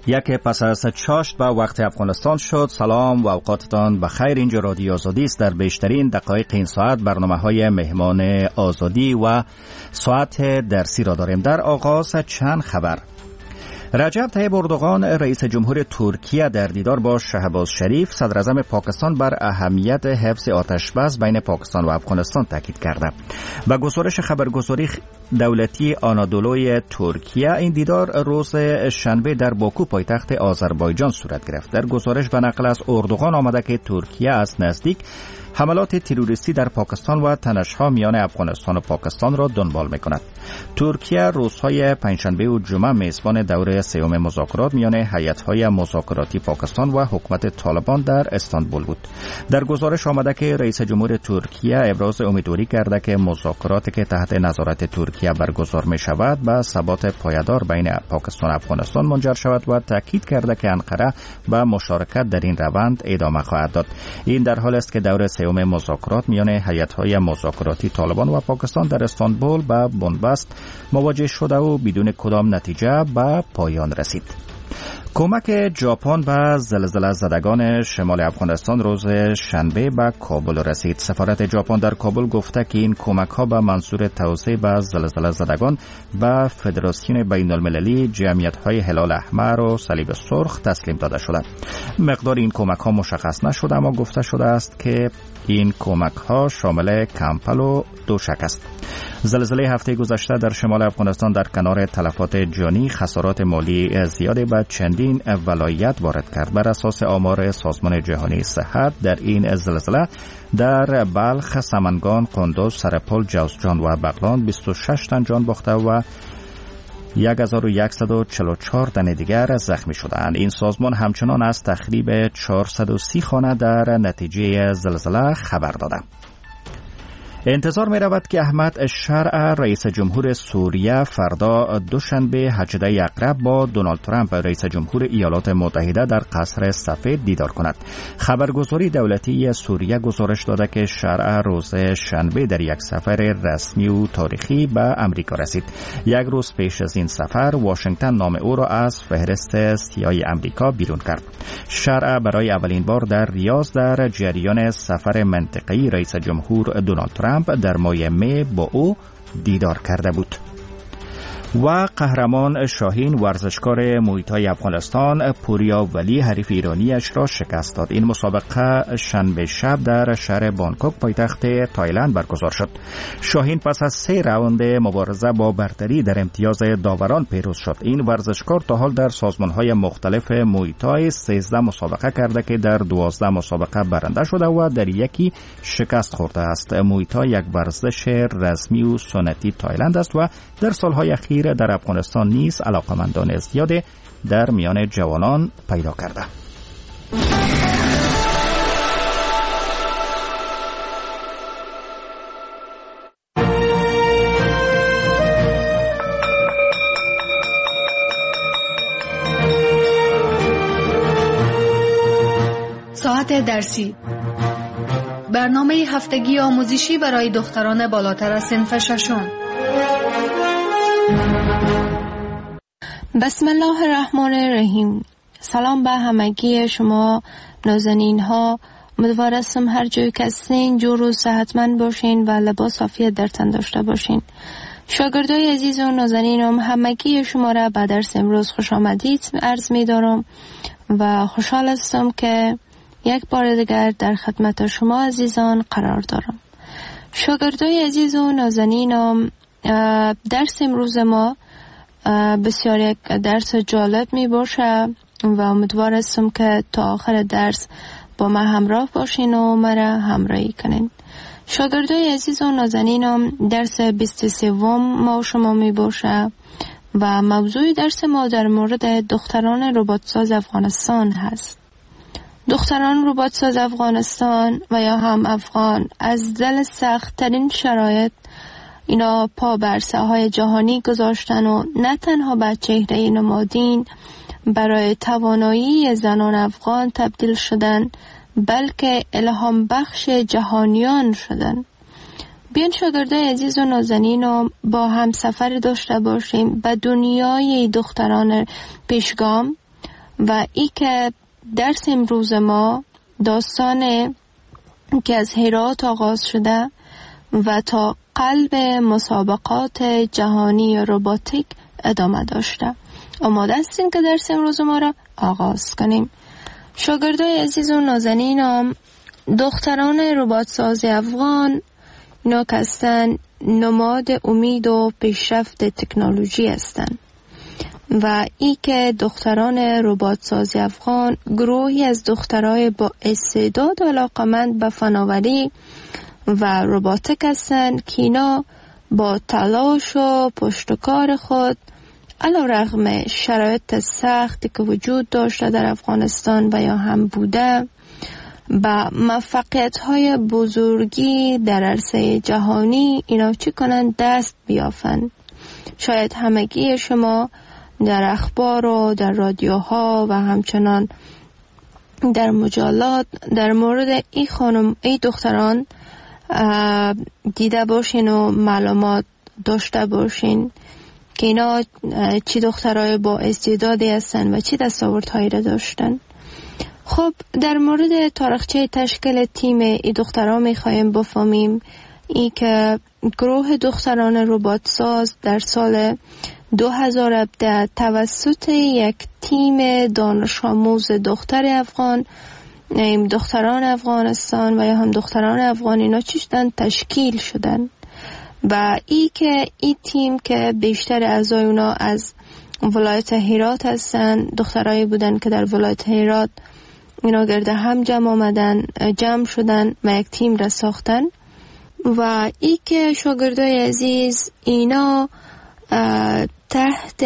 یک پس از چاشت با وقت افغانستان شد. سلام و اوقاتتان بخیر. اینجا رادیو آزادی است. در بیشترین دقایق این ساعت برنامه‌های مهمان آزادی و ساعت درسی را داریم. در آغاز چند خبر. رجب طیب اردوغان رئیس جمهور ترکیه در دیدار با شهباز شریف صدر اعظم پاکستان بر اهمیت حفظ آتشبس بین پاکستان و افغانستان تاکید کرده. و گزارش خبرگزاری دولتی آنادولوی ترکیه این دیدار روز شنبه در باکو پایتخت آذربایجان صورت گرفت. در گزارش به نقل از اردوغان آمده که ترکیه از نزدیک حملات تروریستی در پاکستان و تنش‌ها میان افغانستان و پاکستان را دنبال می‌کند. ترکیه روزهای پنجشنبه و جمعه میزبان دوره سوم مذاکرات میان هیئت‌های مذاکراتی پاکستان و حکومت طالبان در استانبول بود. در گزارش آمده که رئیس جمهور ترکیه ابراز امیدواری کرده که مذاکراتی که تحت نظارت ترکیه برگزار می‌شود به ثبات پایدار بین پاکستان و افغانستان منجر شود و تاکید کرده که انقره به مشارکت در این روند ادامه خواهد داد. این در حالی است که دوره مذاکرات میان هیئت‌های مذاکراتی طالبان و پاکستان در استانبول به بنبست مواجه شده و بدون کدام نتیجه به پایان رسید. کمک ژاپن به زلزله زدگان شمال افغانستان روز شنبه به کابل رسید. سفارت ژاپن در کابل گفته که این کمک‌ها به منظور توزیع به زلزله زدگان به فدراسیون بین‌المللی جمعیت‌های هلال احمر و صلیب سرخ تسلیم داده شده. مقدار این کمک‌ها مشخص نشده اما گفته شده است که این کمک‌ها شامل کمپل و دوشک است. زلزله هفته گذشته در شمال افغانستان در کنار تلفات جانی خسارات مالی زیادی به چندین ولایت وارد کرد. بر اساس آمار سازمان جهانی صحت در این زلزله در بلخ، سمنگان، قندوز، سرپل، جوزجان و بغلان 26 تن جان باخته و 1144 تن دیگر زخمی شدند. این سازمان همچنان از تخریب 430 خانه در نتیجه زلزله خبر داده. انتظار می رود که احمد شرع رئیس جمهور سوریه فردا دوشنبه 18 اقرب با دونالد ترامپ رئیس جمهور ایالات متحده در قصر سفید دیدار کند. خبرگزاری دولتی سوریه گزارش داده که شرع روز شنبه در یک سفر رسمی و تاریخی به امریکا رسید. یک روز پیش از این سفر واشنگتن نام او را از فهرست سیاه امریکا بیرون کرد. شرع برای اولین بار در ریاض در جریان سفر منطقه‌ای رئیس جمهور دونالد ترامپ در ماه می با او دیدار کرده بود. و قهرمان شاهین ورزشکار مویتای افغانستان پوریا ولی حریف ایرانیش را شکست داد. این مسابقه شنبه شب در شهر بانکوک پایتخت تایلند برگزار شد. شاهین پس از 3 راوند مبارزه با برتری در امتیاز داوران پیروز شد. این ورزشکار تا حال در سازمان‌های مختلف مویتای 13 مسابقه کرده که در 12 مسابقه برنده شده و در یکی شکست خورده است. مویتای یک ورزش رسمی و سنتی تایلند است و در سالهای اخیر در افغانستان نیز علاقمندان زیادی در میان جوانان پیدا کرده. ساعت درسی، برنامه هفتگی آموزشی برای دختران بالاتر از صنف ششم. بسم الله الرحمن الرحیم. سلام به همگی شما نازنین ها. امیدوارم هر جایی که هستین جور و صحتمند باشین و لباس عافیت در تن داشته باشین. شاگردای عزیز و نازنینم همگی شما را به درس امروز خوش آمدید عرض می دارم و خوشحال هستم که یک بار دیگر در خدمت شما عزیزان قرار دارم. شاگردای عزیز و نازنینم، درس امروز ما بسیار یک درس جالب می باشه و امیدوار هستم که تا آخر درس با ما همراه باشین و مرا همراهی کنین. شاگردای عزیز و نازنینم، درس 23 ما شما می باشه و موضوع درس ما در مورد دختران رباتساز افغانستان هست. دختران رباتساز افغانستان و یا هم افغان از دل سخت ترین شرایط اینا پا بر ساحهای جهانی گذاشتن و نه تنها به چهره نمادین برای توانایی زنان افغان تبدیل شدن بلکه الهام بخش جهانیان شدن. بیان شاگردای عزیز و نازنین با هم سفر داشته باشیم به دنیای دختران پیشگام و ای که درس امروز ما داستان که از هرات آغاز شده و تا قلب مسابقات جهانی روباتیک ادامه داشته. آماده هستیم که درس امروز ما را آغاز کنیم. شاگردای عزیز و نازنینم، دختران ربات ساز افغان اینا که هستن نماد امید و پیشرفت تکنولوژی هستند و ای که دختران ربات ساز افغان گروهی از دخترای با استعداد و علاقمند به فناوری و روباتیک هستند که اینا با تلاش و پشتکار خود علیرغم شرایط سختی که وجود داشته در افغانستان و یا هم بوده با موفقیت‌های بزرگی در عرصه جهانی اینا چی کنند؟ دست بیافند. شاید همگی شما در اخبار و در رادیوها و همچنان در مجلات در مورد این دختران دیده باشین و معلومات داشته باشین که اینا چی دخترای با استعدادی هستن و چی دستاوردهایی را داشتن. خب در مورد تاریخچه تشکیل تیم این دختران میخوایم بفهمیم. ای که گروه دختران ربات ساز در سال 2017 توسط یک تیم دانش آموز دختر افغان، دختران افغانستان و یا هم دختران افغان اینا چیشتن تشکیل شدن و ای که این تیم که بیشتر اعضای اونا از ولایت هرات هستن، دخترایی بودن که در ولایت هرات اینا گرده هم جمع شدن و یک تیم را ساختن و ای که شاگردای عزیز اینا تحت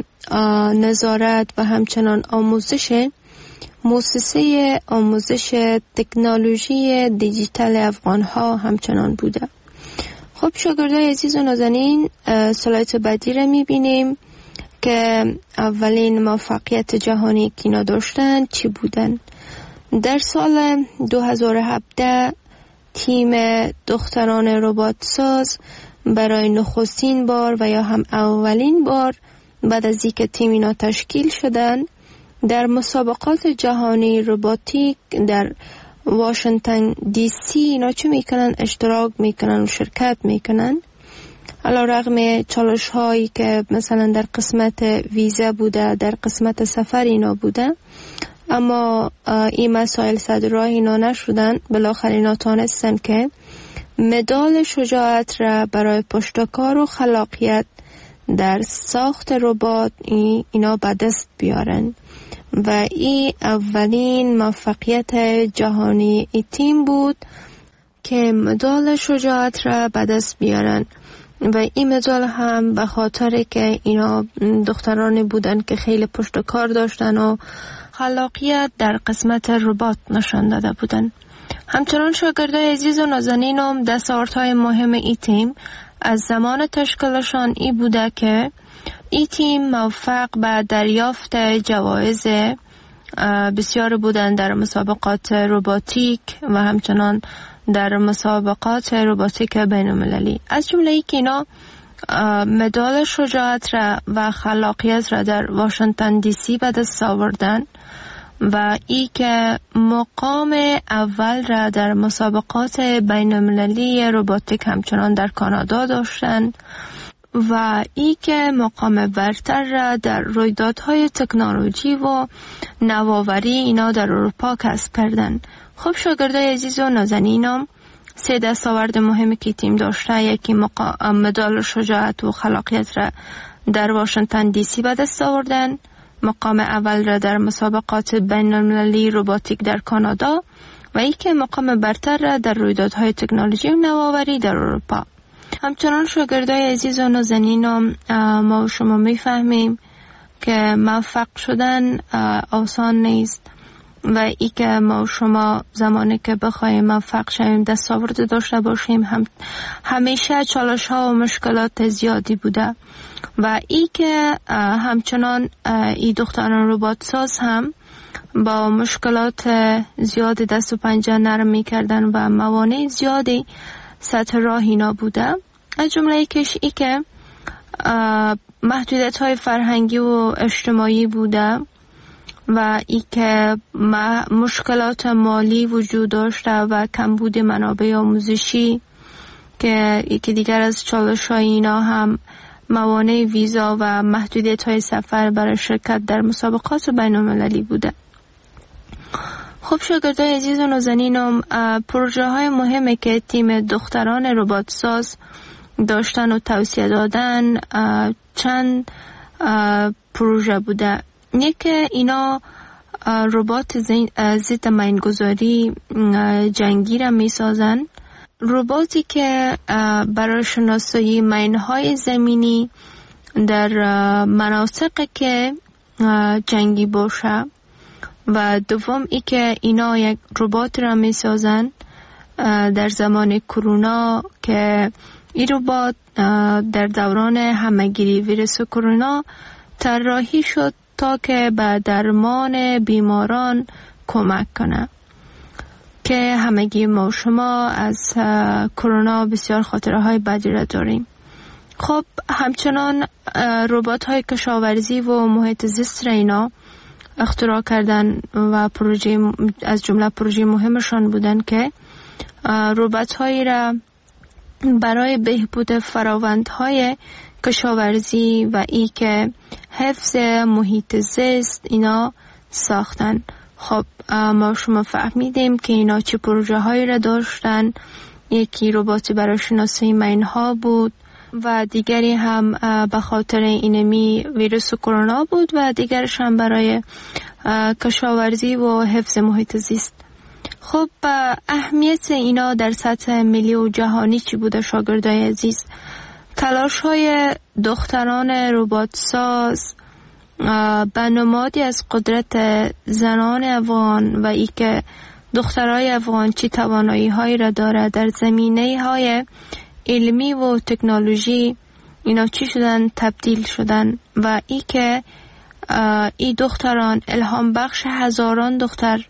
نظارت و همچنان آموزش مؤسسه آموزش تکنولوژی دیجیتال افغان ها همچنان بوده. خب شاگردای عزیز و نازنین، سلایت بعدی را میبینیم که اولین موفقیت جهانی که اینا داشتن چی بودن. در سال 2017 تیم دختران ربات ساز برای نخستین بار و یا هم اولین بار بعد از اینکه تیم اینا تشکیل شدن در مسابقات جهانی روباتیک در واشنگتن دی سی اینا چه میکنن؟ اشتراک میکنن و شرکت میکنن. علیرغم چالش هایی که مثلا در قسمت ویزا بوده، در قسمت سفر اینا بوده، اما این مسائل صدر راه اینا نشدن. بالاخره اینا تانستن که مدال شجاعت را برای پشتکار و خلاقیت در ساخت ربات اینا به دست بیارن و این اولین موفقیت جهانی ای تیم بود که مدال شجاعت را به دست بیارن و این مدال هم به خاطر که اینا دخترانی بودن که خیلی پشتکار داشتن و خلاقیت در قسمت ربات نشان داده بودن. همچنان شاگردای عزیز و نازنینم دستاوردهای مهم ای تیم از زمان تشکیلشان ای بوده که ای تیم موفق به دریافت جوایز بسیار بودن در مسابقات روباتیک و همچنان در مسابقات روباتیک بین‌المللی. از جمله ای که اینا مدال شجاعت را و خلاقیت را در واشنگتن دی سی به دست آوردن و ای که مقام اول را در مسابقات بین‌المللی روباتیک همچنان در کانادا داشتند و ای که مقام برتر را در رویدادهای تکنولوژی و نوآوری اینا در اروپا کسب کردند. خب شاگردای عزیز و نازنینم، سه دستاورد مهمی که تیم داشته، یکی مدال شجاعت و خلاقیت را در واشنگتن دی سی به دست آوردن، مقام اول را در مسابقات بین‌المللی روباتیک در کانادا و یکی مقام برتر را در رویدادهای تکنولوژی و نوآوری در اروپا. همچنان شاگردای عزیز و نازنینم، ما و شما میفهمیم که موفق شدن آسان نیست و ای که ما و شما زمانی که بخوایم موفق شویم دستاورد داشته باشیم همیشه چالش ها و مشکلات زیادی بوده و ای که همچنان ای دختران ربات ساز هم با مشکلات زیاد دست و پنجه نرم می کردن و موانع زیادی سطح راه اینا بوده. از جمله کش ای که محدودیت های فرهنگی و اجتماعی بوده و ای که مشکلات مالی وجود داشته و کمبود منابع آموزشی که یکی دیگر از چالش‌های اینا هم موانع ویزا و محدودیت‌های سفر برای شرکت در مسابقات بین‌المللی بوده. خب شاگردای عزیز و نازنینم، پروژه‌های مهمی که تیم دختران ربات ساز داشتن و توسعه دادن چند پروژه بوده. یکی اینا ربات ضد مین‌گذاری جنگی را می‌سازن، رباتی که برای شناسایی مین‌های زمینی در مناطقی که جنگی باشه. و دوم ای که اینا یک ربات را می سازن در زمان کرونا که این ربات در دوران همهگیری ویروس کرونا طراحی شد تا که به درمان بیماران کمک کنه که همگی ما شما از کرونا بسیار خاطره های بدی را داریم. خب همچنان ربات های کشاورزی و محیط زیست را اینا اختراع کردن و پروژه از جمله پروژه مهمشان بودن که ربات هایی را برای بهبود فراوندهای کشاورزی و ای که حفظ محیط زیست اینا ساختن. خب ما شما فهمیدیم که اینا چه پروژه هایی را داشتن. یکی رباتی برای شناسایی مین‌ها بود و دیگری هم به خاطر اینمی ویروس کرونا بود و دیگرش هم برای کشاورزی و حفظ محیط زیست. خب اهمیت اینا در سطح ملی و جهانی چی بوده شاگردای عزیز؟ تلاش های دختران ربات ساز به نمادی از قدرت زنان افغان و ای که دخترای افغان چی توانایی هایی را داره در زمینه های علمی و تکنولوژی اینا چی شدن تبدیل شدن و ای که ای دختران الهام بخش هزاران دختر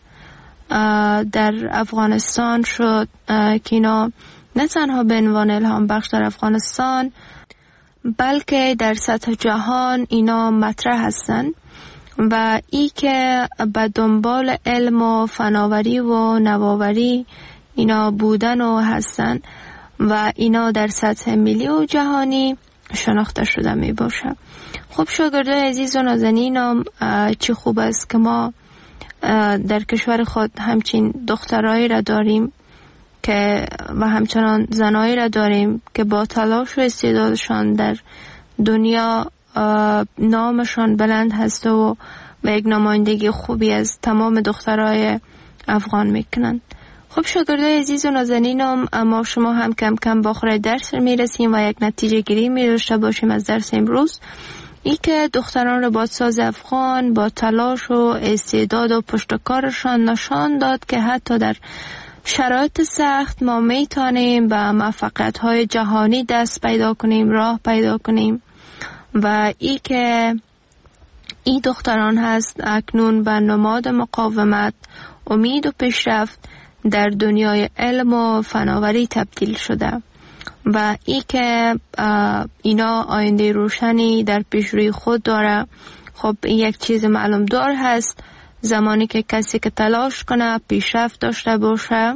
در افغانستان شد که اینا نه تنها به عنوان الهام بخش در افغانستان بلکه در سطح جهان اینا مطرح هستن و ای که به دنبال علم و فناوری و نوآوری اینا بودن و هستن و اینا در سطح ملی و جهانی شناخته شده می باشه. خب شاگردای عزیز و نازنینم، چه خوب است که ما در کشور خود همچین دخترایی را داریم که و همچنان زنایی را داریم که با تلاش و استعدادشان در دنیا نامشان بلند هست و یک نمایندگی خوبی از تمام دخترای افغان میکنند. خب شاگردای عزیز و نازنینم، ما شما هم کم کم با آخر درس میرسیم و یک نتیجه گیری می‌داشته باشیم از درس امروز. ای که دختران ربات ساز افغان با تلاش و استعداد و پشتکارشان نشان داد که حتی در شرایط سخت ما میتونیم به موفقیت‌های جهانی دست پیدا کنیم، راه پیدا کنیم و ای که ای دختران هست اکنون به نماد مقاومت، امید و پیشرفت در دنیای علم و فناوری تبدیل شده و ای که اینا آینده روشنی در پیش روی خود داره. خب یک چیز معلوم دار هست، زمانی که کسی که تلاش کنه، پیشرفت داشته باشه،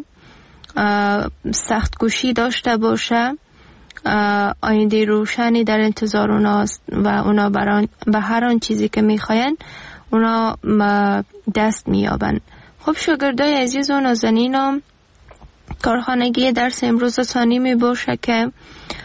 سخت کوشی داشته باشه، آینده روشنی در انتظار اوناست و اونا به هر آن چیزی که میخواین اونا دست میابن. خب شاگردای عزیز و نازنینم، کارخانگی درس امروز ثانی می باشه که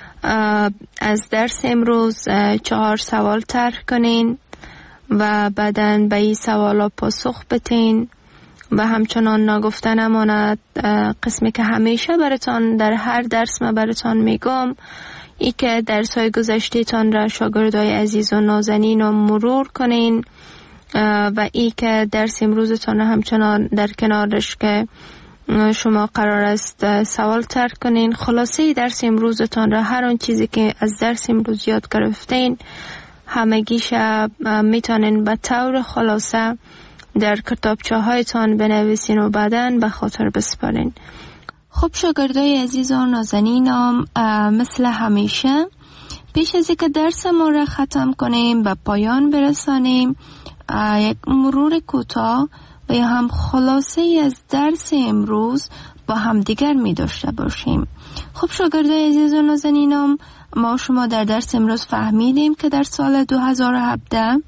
از درس امروز 4 سوال طرح کنین و بعدن به این سوالا پاسخ بتین و همچنان نگفته نماند قسمی که همیشه براتان در هر درس ما براتان میگم، ای که درس های گذشته تان را شاگردای عزیز و نازنین رو مرور کنین و ای که درس امروزتان همچنان در کنارش که شما قرار است سوال طرح کنین. خلاصه درس امروزتان را، هر آن چیزی که از درس امروز یاد گرفتین همگیش میتونین به طور خلاصه در کتابچه هایتان بنویسین و بعداً به خاطر بسپارین. خب شاگردای عزیز و نازنینم، مثل همیشه پیش از اینکه درس ما را ختم کنیم و پایان برسانیم، یک مرور کوتاه و یا هم خلاصه از درس امروز با هم دیگر می داشته باشیم. خب شاگردای عزیز و نازنینم، ما شما در درس امروز فهمیدیم که در سال 2017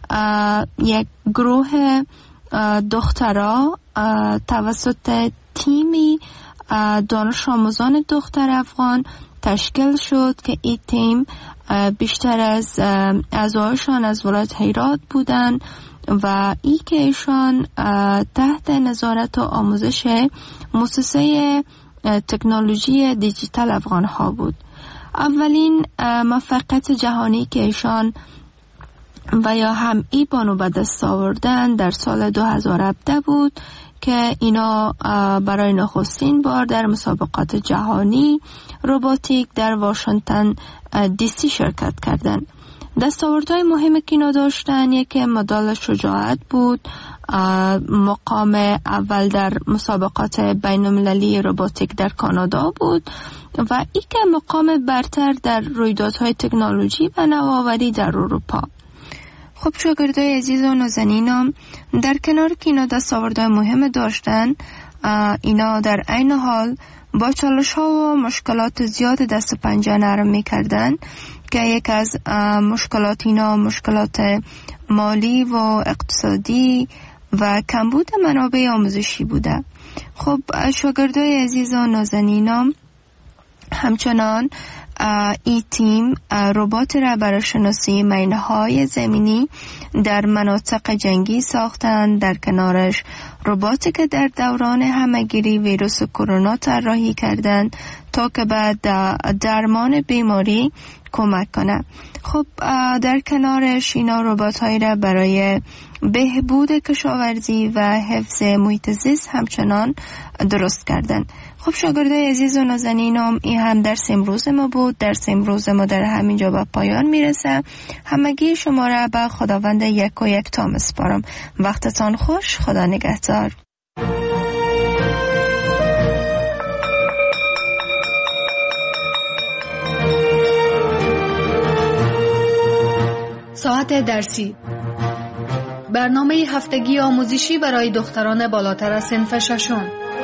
یک گروه دخترها توسط تیمی دانش آموزان دختر افغان تشکیل شد که این تیم بیشتر از اعضایشان از ولایت هرات بودند و ای که ایشان تحت نظارت و آموزش مؤسسه تکنولوژی دیجیتال افغان ها بود. اولین موفقیت جهانی که ایشان و یا هم ای بانو به دست آوردن در سال 2017 بود که اینا برای نخستین بار در مسابقات جهانی روباتیک در واشنگتن دی سی شرکت کردند. دستاوردهای مهمی که اینا داشتن یکی مدال شجاعت بود، مقام اول در مسابقات بین المللی روباتیک در کانادا بود و ای که مقام برتر در رویدادهای تکنولوژی و نوآوری در اروپا. خب شاگردای عزیز و نازنینم، در کنار که اینا دستاوردهای مهم داشتن، اینا در عین حال با چالش ها و مشکلات زیاد دست و پنجه نرم می کردن که یک از مشکلات اینا مشکلات مالی و اقتصادی و کمبود منابع آموزشی بوده. خب شاگردای عزیز و نازنینم، همچنان ای تیم ربات را برای شناسی مینه‌های زمینی در مناطق جنگی ساختند. در کنارش رباتی که در دوران همه‌گیری ویروس کرونا طراحی کردند تا که بعد درمان بیماری کمک کنه. خب در کنارش اینا ربات‌هایی را برای بهبود کشاورزی و حفظ محیط زیست همچنان درست کردند. خب شاگردای عزیز و نازنینم، این هم درس امروز ما بود. درس امروز ما در همینجا به پایان میرسه. همگی شما را به خداوند یک و یک تا میسپارم. وقتتان خوش. خدا نگهدار. ساعت درسی، برنامه هفتگی آموزشی برای دختران بالاتر از صنف ششم.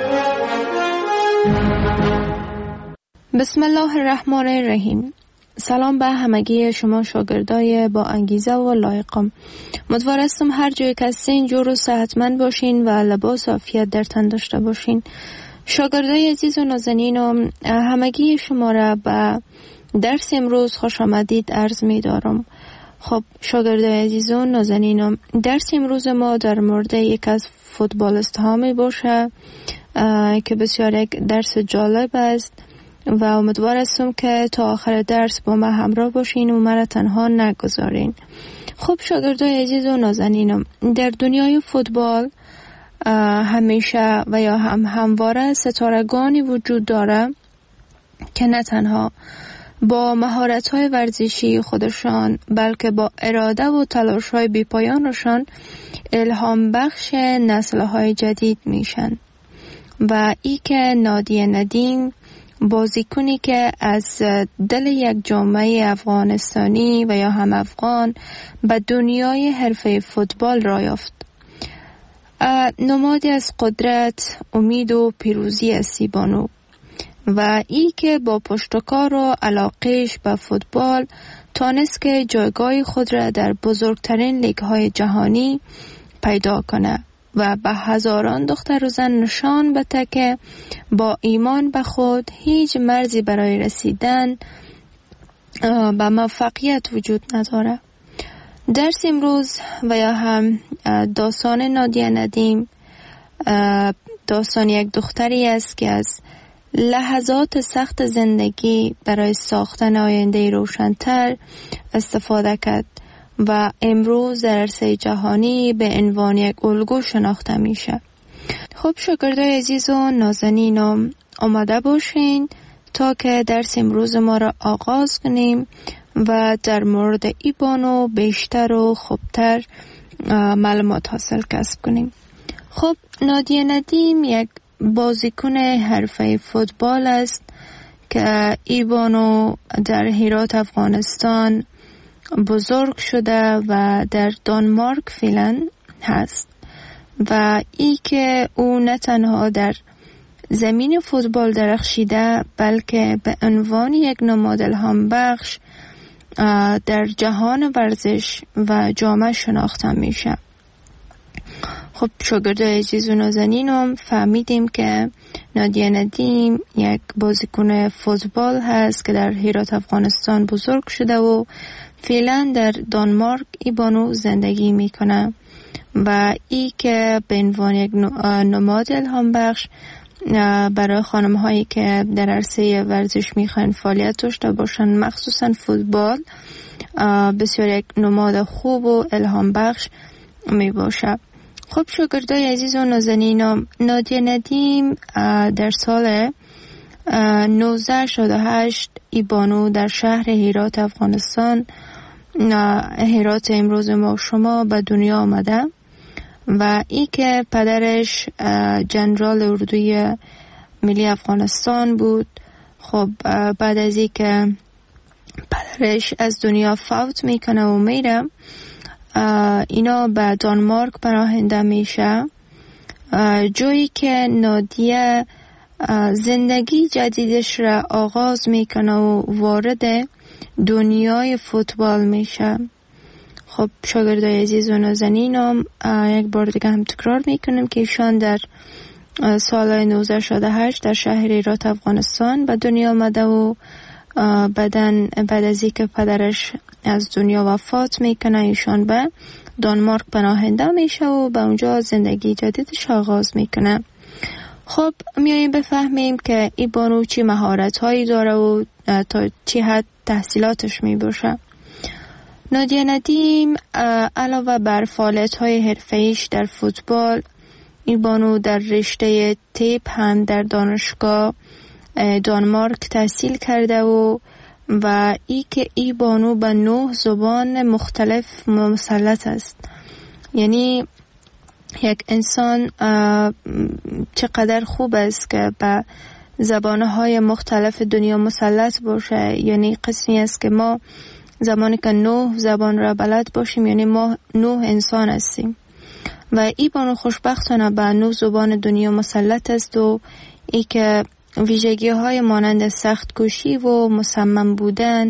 بسم الله الرحمن الرحیم. سلام به همگی شما شاگردای با انگیزه و لایقم. امیدوارم هر جای که هستین جور و صحتمند باشین و لباس عافیت در تن داشته باشین. شاگردای عزیز و نازنینم، همگی شما را به درس امروز خوش آمدید عرض می دارم. خب شاگردای عزیز و نازنینم، درس امروز ما در مورد یک از فوتبالیست ها می باشه که بسیار یک درس جالب است و امیدوار هستم که تا آخر درس با ما همراه باشین و مرا تنها نگذارین. خب شاگردای عزیز و نازنینم، در دنیای فوتبال همیشه و یا همواره ستارگانی وجود داره که نه تنها با مهارت‌های ورزشی خودشان بلکه با اراده و تلاش‌های بی‌پایانشان الهام بخش نسل‌های جدید میشن. و ای که نادیه ندیم، بازیکنی که از دل یک جامعه افغانستانی و یا هم افغان به دنیای حرفه فوتبال را یافت. نمادی از قدرت، امید و پیروزی است بانو. و ای که با پشتکار و علاقهش به فوتبال تانست که جایگاه خود را در بزرگترین لیگ‌های جهانی پیدا کنه و به هزاران دختر و زن نشان بده که با ایمان به خود هیچ مرزی برای رسیدن به موفقیت وجود نداره. درس امروز و یا هم داستان نادیه ندیم داستان یک دختری است که از لحظات سخت زندگی برای ساختن آینده روشن‌تر استفاده کرد و امروز در عرصه جهانی به عنوان یک الگو شناخته میشه. خب شاگردای عزیز و نازنینم، آماده باشین تا که درس امروز ما را آغاز کنیم و در مورد ای بانو بیشتر و خوبتر معلومات حاصل کسب کنیم. خب نادیه ندیم یک بازیکن حرفه فوتبال است که ای بانو در هرات افغانستان بزرگ شده و در دانمارک فعلا هست و ای که او نه تنها در زمین فوتبال درخشیده بلکه به عنوان یک نماد الهام بخش در جهان ورزش و جامعه شناخته میشه. خب شاگردای عزیز و نازنینم فهمیدیم که نادیه ندیم یک بازیکن فوتبال هست که در هرات افغانستان بزرگ شده و فعلا در دانمارک ای بانو زندگی میکنه و ای که به عنوان یک نماد الهام بخش برای خانم هایی که در عرصه ورزش میخوان فعالیت داشته باشن، مخصوصا فوتبال، بسیار یک نماد خوب و الهام بخش می باشه. خب شاگردای عزیز و نازنینم، نادیه ندیم در سال 1968 ای بانو در شهر هرات افغانستان، هرات امروز ما شما، به دنیا آمده و ای که پدرش جنرال اردوی ملی افغانستان بود. خب بعد از ای که پدرش از دنیا فوت میکنه و میره، اینا به دانمارک پناهنده میشه، جایی که نادیه زندگی جدیدش را آغاز میکنه و وارد دنیای فوتبال میشه. خب شاگردای عزیز و نازنینم، یک بار دیگه هم تکرار میکنم که ایشان در سال 1968 در شهر هرات افغانستان به دنیا آمده و بعد از اینکه پدرش از دنیا وفات میکنه ایشان به دانمارک پناهنده میشه و به اونجا زندگی جدیدش آغاز میکنه. خب میاییم بفهمیم که ای بانو چی مهارت هایی داره و تا چی حد تحصیلاتش میباشه. نادیه ندیم علاوه بر فعالیت های حرفه‌ایش در فوتبال، ای بانو در رشته تیپ هم در دانشگاه دانمارک تحصیل کرده و ای که ای بانو به 9 زبان مختلف مسلط است. یعنی یک انسان چقدر خوب است که به زبانهای مختلف دنیا مسلط باشه. یعنی قسمی است که ما زمانی که 9 زبان را بلد باشیم، یعنی ما 9 انسان هستیم و ای بانو خوشبختانه به 9 زبان دنیا مسلط است و ای که ویژگی های مانند سخت کوشی و مصمم بودن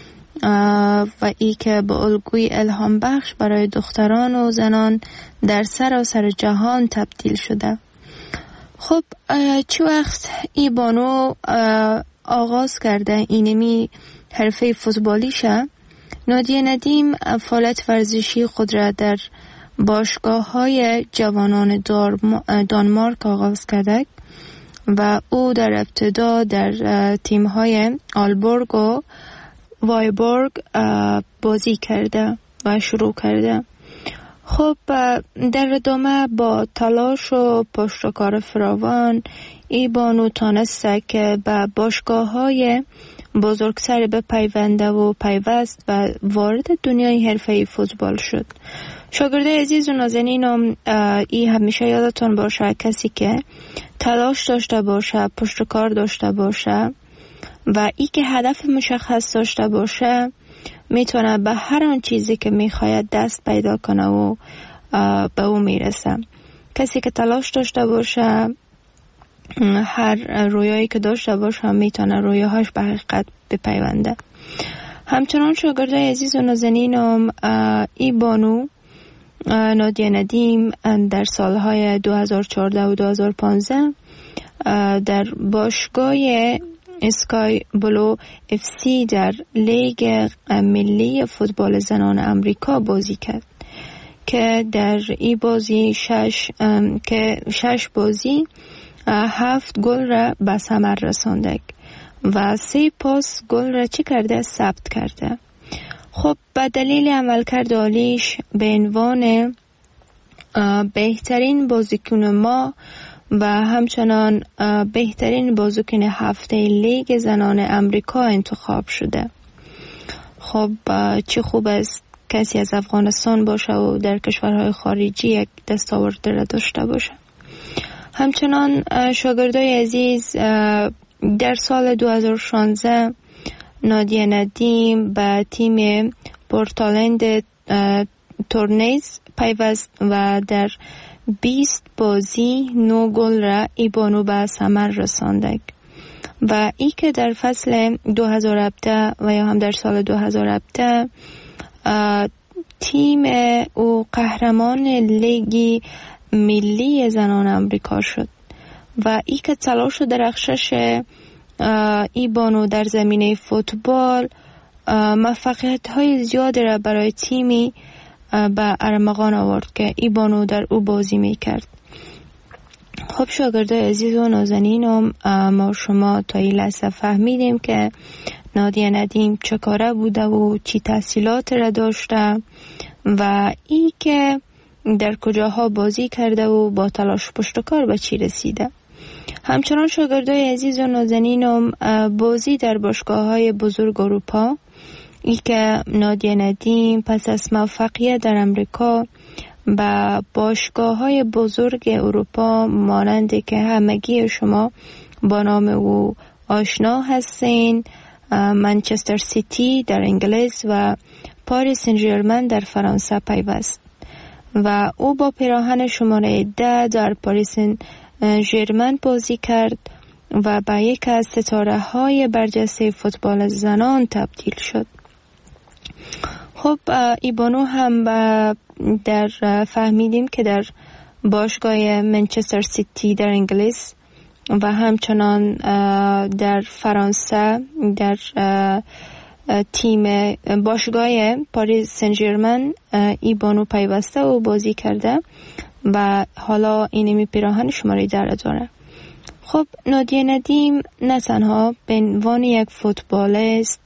و ای که به الگوی الهام بخش برای دختران و زنان در سراسر جهان تبدیل شده. خب چه وقت ای بانو آغاز کرده اینمی حرفه فوتبالیشه، نادیه ندیم فعالیت ورزشی خود را در باشگاه های جوانان دانمارک آغاز کرده و او در ابتدا در تیم های آلبورگ و وایبورگ بازی کرده و شروع کرده. خب در ادامه با تلاش و پشتکار فراوان ای بانو تانسته که به باشگاه های بزرگتر بپیونده و پیوست و وارد دنیای حرفه‌ای فوتبال شد. شاگرده عزیز و نازنینم، ای همیشه یادتون باشه کسی که تلاش داشته باشه، پشتکار داشته باشه و ای که هدف مشخص داشته باشه میتونه به هر آن چیزی که میخواید دست پیدا کنه و به او میرسه. کسی که تلاش داشته باشه، هر رویایی که داشته باشه میتونه رویاهاش به حقیقت بپیونده. همچنان شاگردای عزیز و نازنینم، ای بانو نادیه ندیم در سالهای 2014 و 2015 در باشگاه اسکای بلو اف سی در لیگ ملی فوتبال زنان امریکا بازی کرد که در این بازی 6 بازی 7 گل را به ثمر رسانده و 3 پاس گل را چی کرده؟ ثبت کرده. خب به دلیل عملکرد عالیش به عنوان بهترین بازیکن ما و همچنان بهترین بازیکن هفته لیگ زنان امریکا انتخاب شده. خب چه خوب است کسی از افغانستان باشه و در کشورهای خارجی یک دستاورد را داشته باشه. همچنان شاگردای عزیز، در سال 2016 نادیه ندیم به تیم پورتالند تورنیز پیوست و در 20 بازی 9 گل را ای بانو به ثمر رساند و ای که در فصل 2017 و یا هم در سال 2017 تیم او قهرمان لیگ ملی زنان امریکا شد و ای که تلاش و درخشش ای بانو در زمینه فوتبال موفقیت های زیاد را برای تیمی به ارمغان آورد که ای بانو در او بازی می کرد. خب شاگردای عزیز و نازنینم، ما شما تا این لحظه فهمیدیم که نادیه ندیم چه کاره بوده و چی تحصیلات را داشته و ای که در کجاها بازی کرده و با تلاش پشتکار به چی رسیده. همچنان شاگردای عزیز و نازنینم، بازی در باشگاه‌های بزرگ اروپا، ای که نادیه ندیم پس از موفقیت در امریکا با باشگاه‌های بزرگ اروپا مانند که همگی شما با نام او آشنا هستین، منچستر سیتی در انگلیس و پاریس سن ژرمن در فرانسه پیوست و او با پیراهن شماره 10 در پاریس سن ژرمن بازی کرد و به یک از ستاره‌های برجسته فوتبال زنان تبدیل شد. خب ای بانو هم در فهمیدیم که در باشگاه منچستر سیتی در انگلیس و همچنان در فرانسه در تیم باشگاه پاریس سن ژرمن ای بانو پیوسته و بازی کرده و حالا اینمی پیراهن شماره 10 داره. خب نادیه ندیم نه تنها به عنوان یک فوتبالیست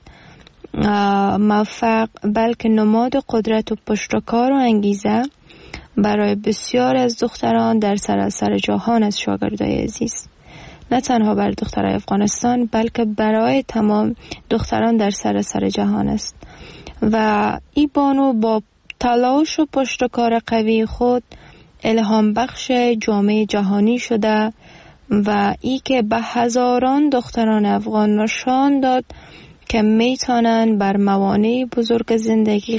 موفق بلکه نماد قدرت و پشتکار و انگیزه برای بسیار از دختران در سراسر جهان از شاگردای عزیز، نه تنها برای دخترای افغانستان بلکه برای تمام دختران در سراسر جهان است و ای بانو با تلاش و پشتکار قوی خود الهام بخش جامعه جهانی شده و ای که به هزاران دختران افغان نشان داد که میتونن بر موانع بزرگ زندگی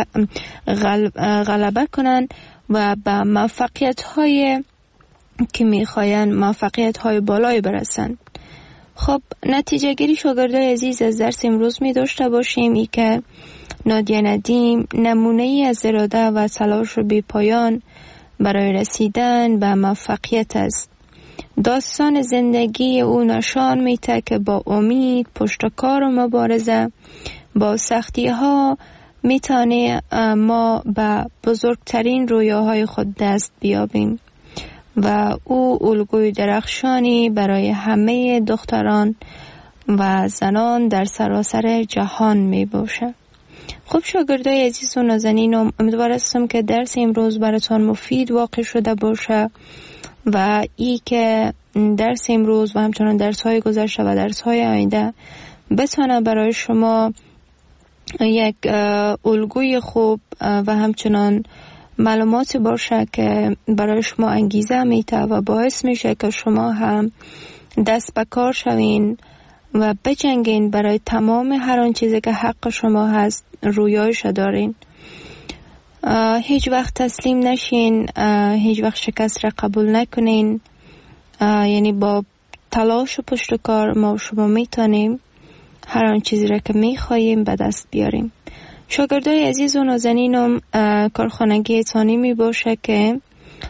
غلبه کنن و به موفقیت های که میخواین موفقیت های بالای برسن. خب نتیجه گیری شاگردای عزیز از درس امروز می داشته باشیم ای که نادیه ندیم نمونه ای از اراده و تلاش بی پایان برای رسیدن به موفقیت است. داستان زندگی او نشان میده که با امید، پشتکار و مبارزه با سختی ها میتونه ما به بزرگترین رویاهای خود دست بیابیم و او الگوی درخشانی برای همه دختران و زنان در سراسر جهان می باشه. خب شاگردای عزیز و نازنینم، امیدوار هستم که درس امروز براتان مفید واقع شده باشه و ای که درس امروز و همچنان درس های گذشته و درس های آینده بتونه برای شما یک الگوی خوب و همچنان معلوماتی باشه که برای شما انگیزه میده و باعث میشه که شما هم دست به کار شوین و بجنگین برای تمام هر آن چیزی که حق شما هست رویایش دارین. هیچ وقت تسلیم نشین، هیچ وقت شکست را قبول نکنین. یعنی با تلاش و پشتکار ما و شما میتونیم هر آن چیزی را که میخواییم به دست بیاریم. شاگردای عزیز و نازنینم، کارخانگی تانی می باشه که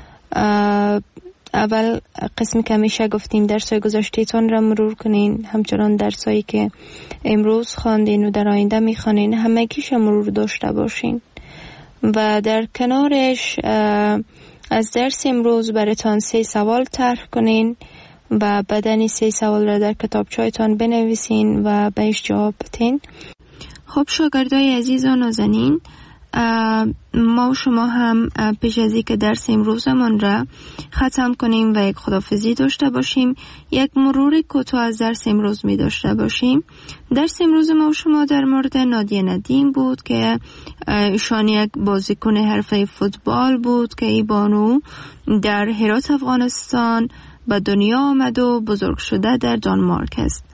اول قسمی که همیشه گفتیم درسای گذشته تان را مرور کنین، همچنان درسایی که امروز خواندین و در آینده میخوانین همگیش مرور داشته باشین و در کنارش از درس امروز براتان 3 سوال طرح کنین و بدن 3 سوال را در کتابچه‌تان بنویسین و بهش جواب بدین. خب شاگردای عزیز و نازنین، ما و شما هم پیش از اینکه درس امروزمان را ختم کنیم و یک خداحافظی داشته باشیم، یک مرور کوتاه از درس امروز می داشته باشیم. درس امروز ما و شما در مورد نادیه ندیم بود که ایشان یک بازیکن حرفه فوتبال بود که ای بانو در هرات افغانستان به دنیا آمد و بزرگ شده در دانمارک است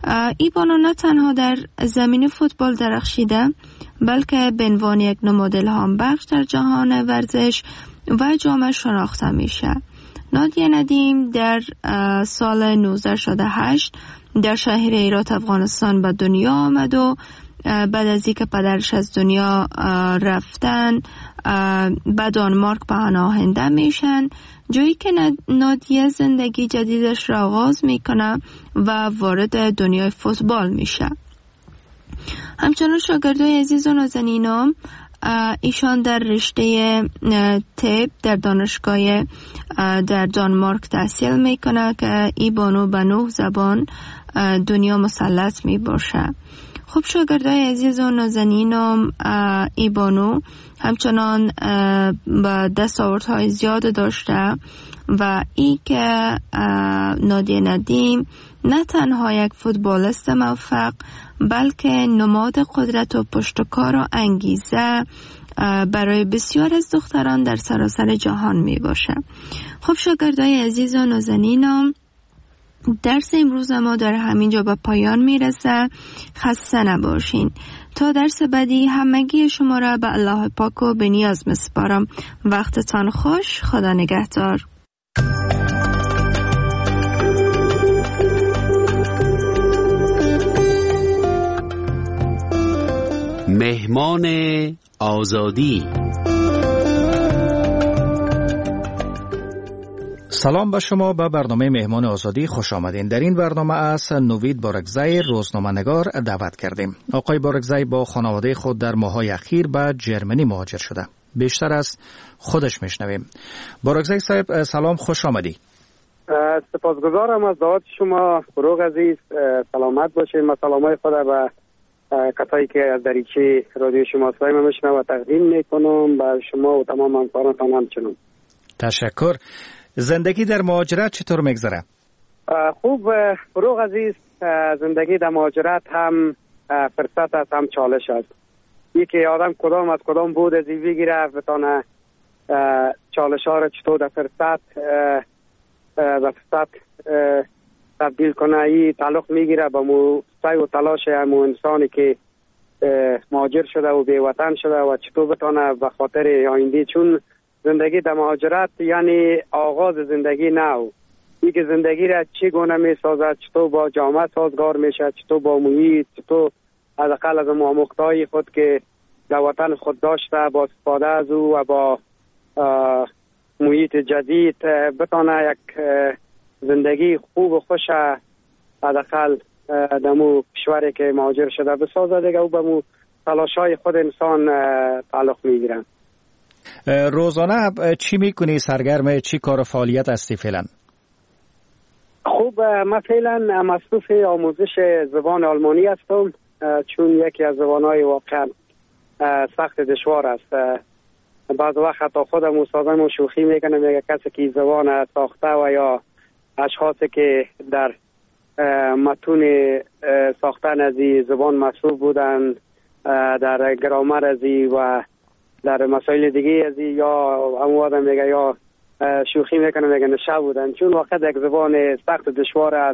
این بانو نه تنها در زمین فوتبال درخشیده بلکه به عنوان یک نماد الهام بخش در جهان ورزش و جامعه شناخته میشه. نادیه ندیم در سال 1968 در شهر هرات افغانستان به دنیا آمد و بعد از اینکه پدرش از دنیا رفتن به دانمارک پناهنده میشن، جایی که نادیه زندگی جدیدش را آغاز میکنه و وارد دنیای فوتبال میشه. همچنان شاگردای عزیز و نازنینم ایشان در رشته طب در دانشگاه در دانمارک تحصیل میکنه که ای بانو به 9 زبان دنیا مسلط می باشه. خب شاگردای عزیز و نازنینم ای بانو همچنان با دستاوردهای زیاد داشته و ای که نادیه ندیم نه تنها یک فوتبالیست موفق بلکه نماد قدرت و پشتکار و انگیزه برای بسیار از دختران در سراسر جهان می باشه. خب شاگردای عزیز و نازنینم، درس امروز ما در همینجا به پایان میرسه. خسته نباشین. تا درس بعدی همگی شما را به الله پاک و به نیاز میسپارم. وقتتان خوش. خدا نگهدار. مهمان آزادی. سلام به شما، به برنامه مهمان آزادی خوش آمدین. در این برنامه از نوید بارکزی روزنامه‌نگار دعوت کردیم. آقای بارکزی با خانواده خود در ماه‌های اخیر به جرمنی مهاجر شده. بیشتر از خودش میشنویم. بارکزی صاحب سلام، خوش آمدی. سپاسگزارم از دعوت شما. فروغ عزیز سلامت باشین. من سلامای خود به کسایی که از دریچه رادیو شما صدای من میشنوند و تقدیم میکنم به شما و تمام همکارانتان همچنان. تشکر. زندگی در مهاجرت چطور میگذره؟ خوب فروغ عزیز، زندگی در مهاجرت هم فرصت است هم چالش است. یکی آدم کدام از کدام بود از این بگیره بتانه چالش ها را چطور در فرصت تبدیل کنه. این تعلق میگیره با سعی و تلاش همو انسانی که مهاجر شده و بی وطن شده و چطور بتانه به خاطر آینده، چون زندگی در مهاجرت یعنی آغاز زندگی نو. این که زندگی را چگونه می سازد، چطور با جامعه سازگار میشه، چطور با محیط، چطور از اقل از مقطعی خود که در وطن خود داشته با استفاده از او و با محیط جدید بتانه یک زندگی خوب و خوش از اقل دمو کشوری که مهاجر شده بسازه دیگه. او به مو تلاشای خود انسان تعلق میگیرن. روزانه چی میکنی؟ سرگرم چی کار و فعالیت هستی فعلا؟ خوب، من فعلا مصروف آموزش زبان آلمانی هستم، چون یکی از زبانهای واقعا سخت دشوار است. بعض وقت حتی خودم استادم شوخی میکنه، میگه کسی که زبان ساخته و یا اشخاصی که در متون ساختن از این زبان مصروف بودن، در گرامر از این و در مسائل دیگه از این، یا همون آدم میگه یا شوخی میکنه میگه نشه بودن، چون وقت یک زبان سخت دشوار است.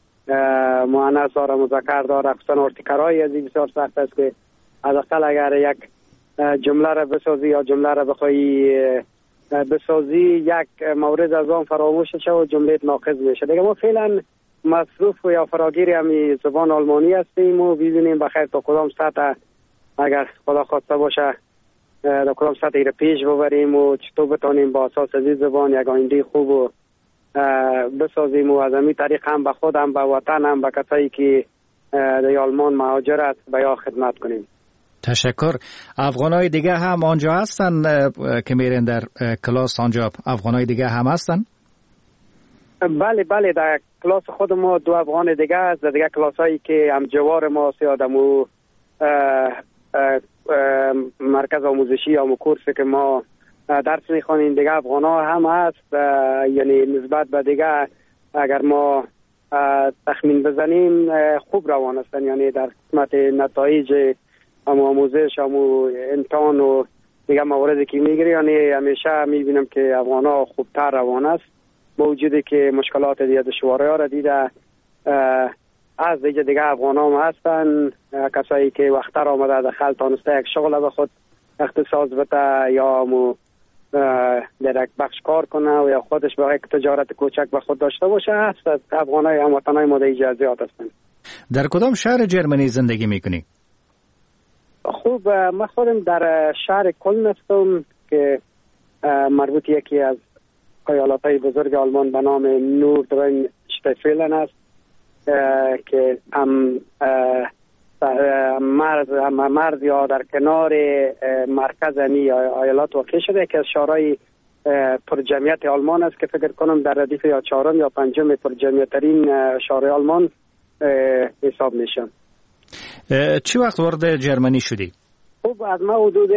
مؤنث داره، مذکر داره، خصوصا ارتکارهای از این بسیار سخت است که حداقل اگر یک جمله را بسازی یا جمله را بخوایی بسازی یک مورد از آن فراموش شه و جمله ناقص میشه دیگه. ما فعلا مصروف و یا فراگیر همین زبان آلمانی هستیم و ببینیم بخیر تا کدام سطح اگر خدا خواسته باشه در کدام سطح را پیش ببریم و چطور بتانیم با اساس از این زبان یک آینده خوب و بسازیم و از همین طریق هم به خود هم به وطن هم به کسایی که در آلمان مهاجر است به یا خدمت کنیم. تشکر. افغانای دیگه هم آنجا هستن که میرن در کلاس؟ آنجا افغانای دیگه هم هستن؟ بله در کلاس خود ما 2 افغان دیگه است. در دیگه کلاس هایی که هم جوار ما سیادمو مرکز آموزشی یا کورسی که ما درس میخوانیم دیگه افغان ها هم هست. یعنی نسبت به دیگه اگر ما تخمین بزنیم خوب روان هستن، یعنی در قسمت نتایج آموزش امتحان و دیگه مواردی که میگیری، یعنی همیشه میبینم که افغان ها خوبتر روان است با وجودی که مشکلات دیگه دشواری ها را دیده از دیگه افغان هم هستن، کسایی که وقتر آمده داخل تانسته یک شغل به خود اختصاص بده یا مو در یک بخش کار کنه و یا خودش به یک تجارت کوچک به خود داشته باشه هست. افغانای هموطنای ما دیگه زیاد هستن. در کدام شهر جرمنی زندگی میکنی؟ خوب، من خودم در شهر کلن هستم که مربوط یکی از ایالت‌های بزرگ آلمان به نام نوردرین شتفیلن است که مرز یا در کنار مرکز ایالات واقع شده که از شهرهای پر جمعیت آلمان است که فکر کنم در ردیف یا چهارم یا پنجم پر جمعیت ترین شهرهای آلمان حساب میشن. چی وقت وارد جرمنی شدی؟ خب از ما حدود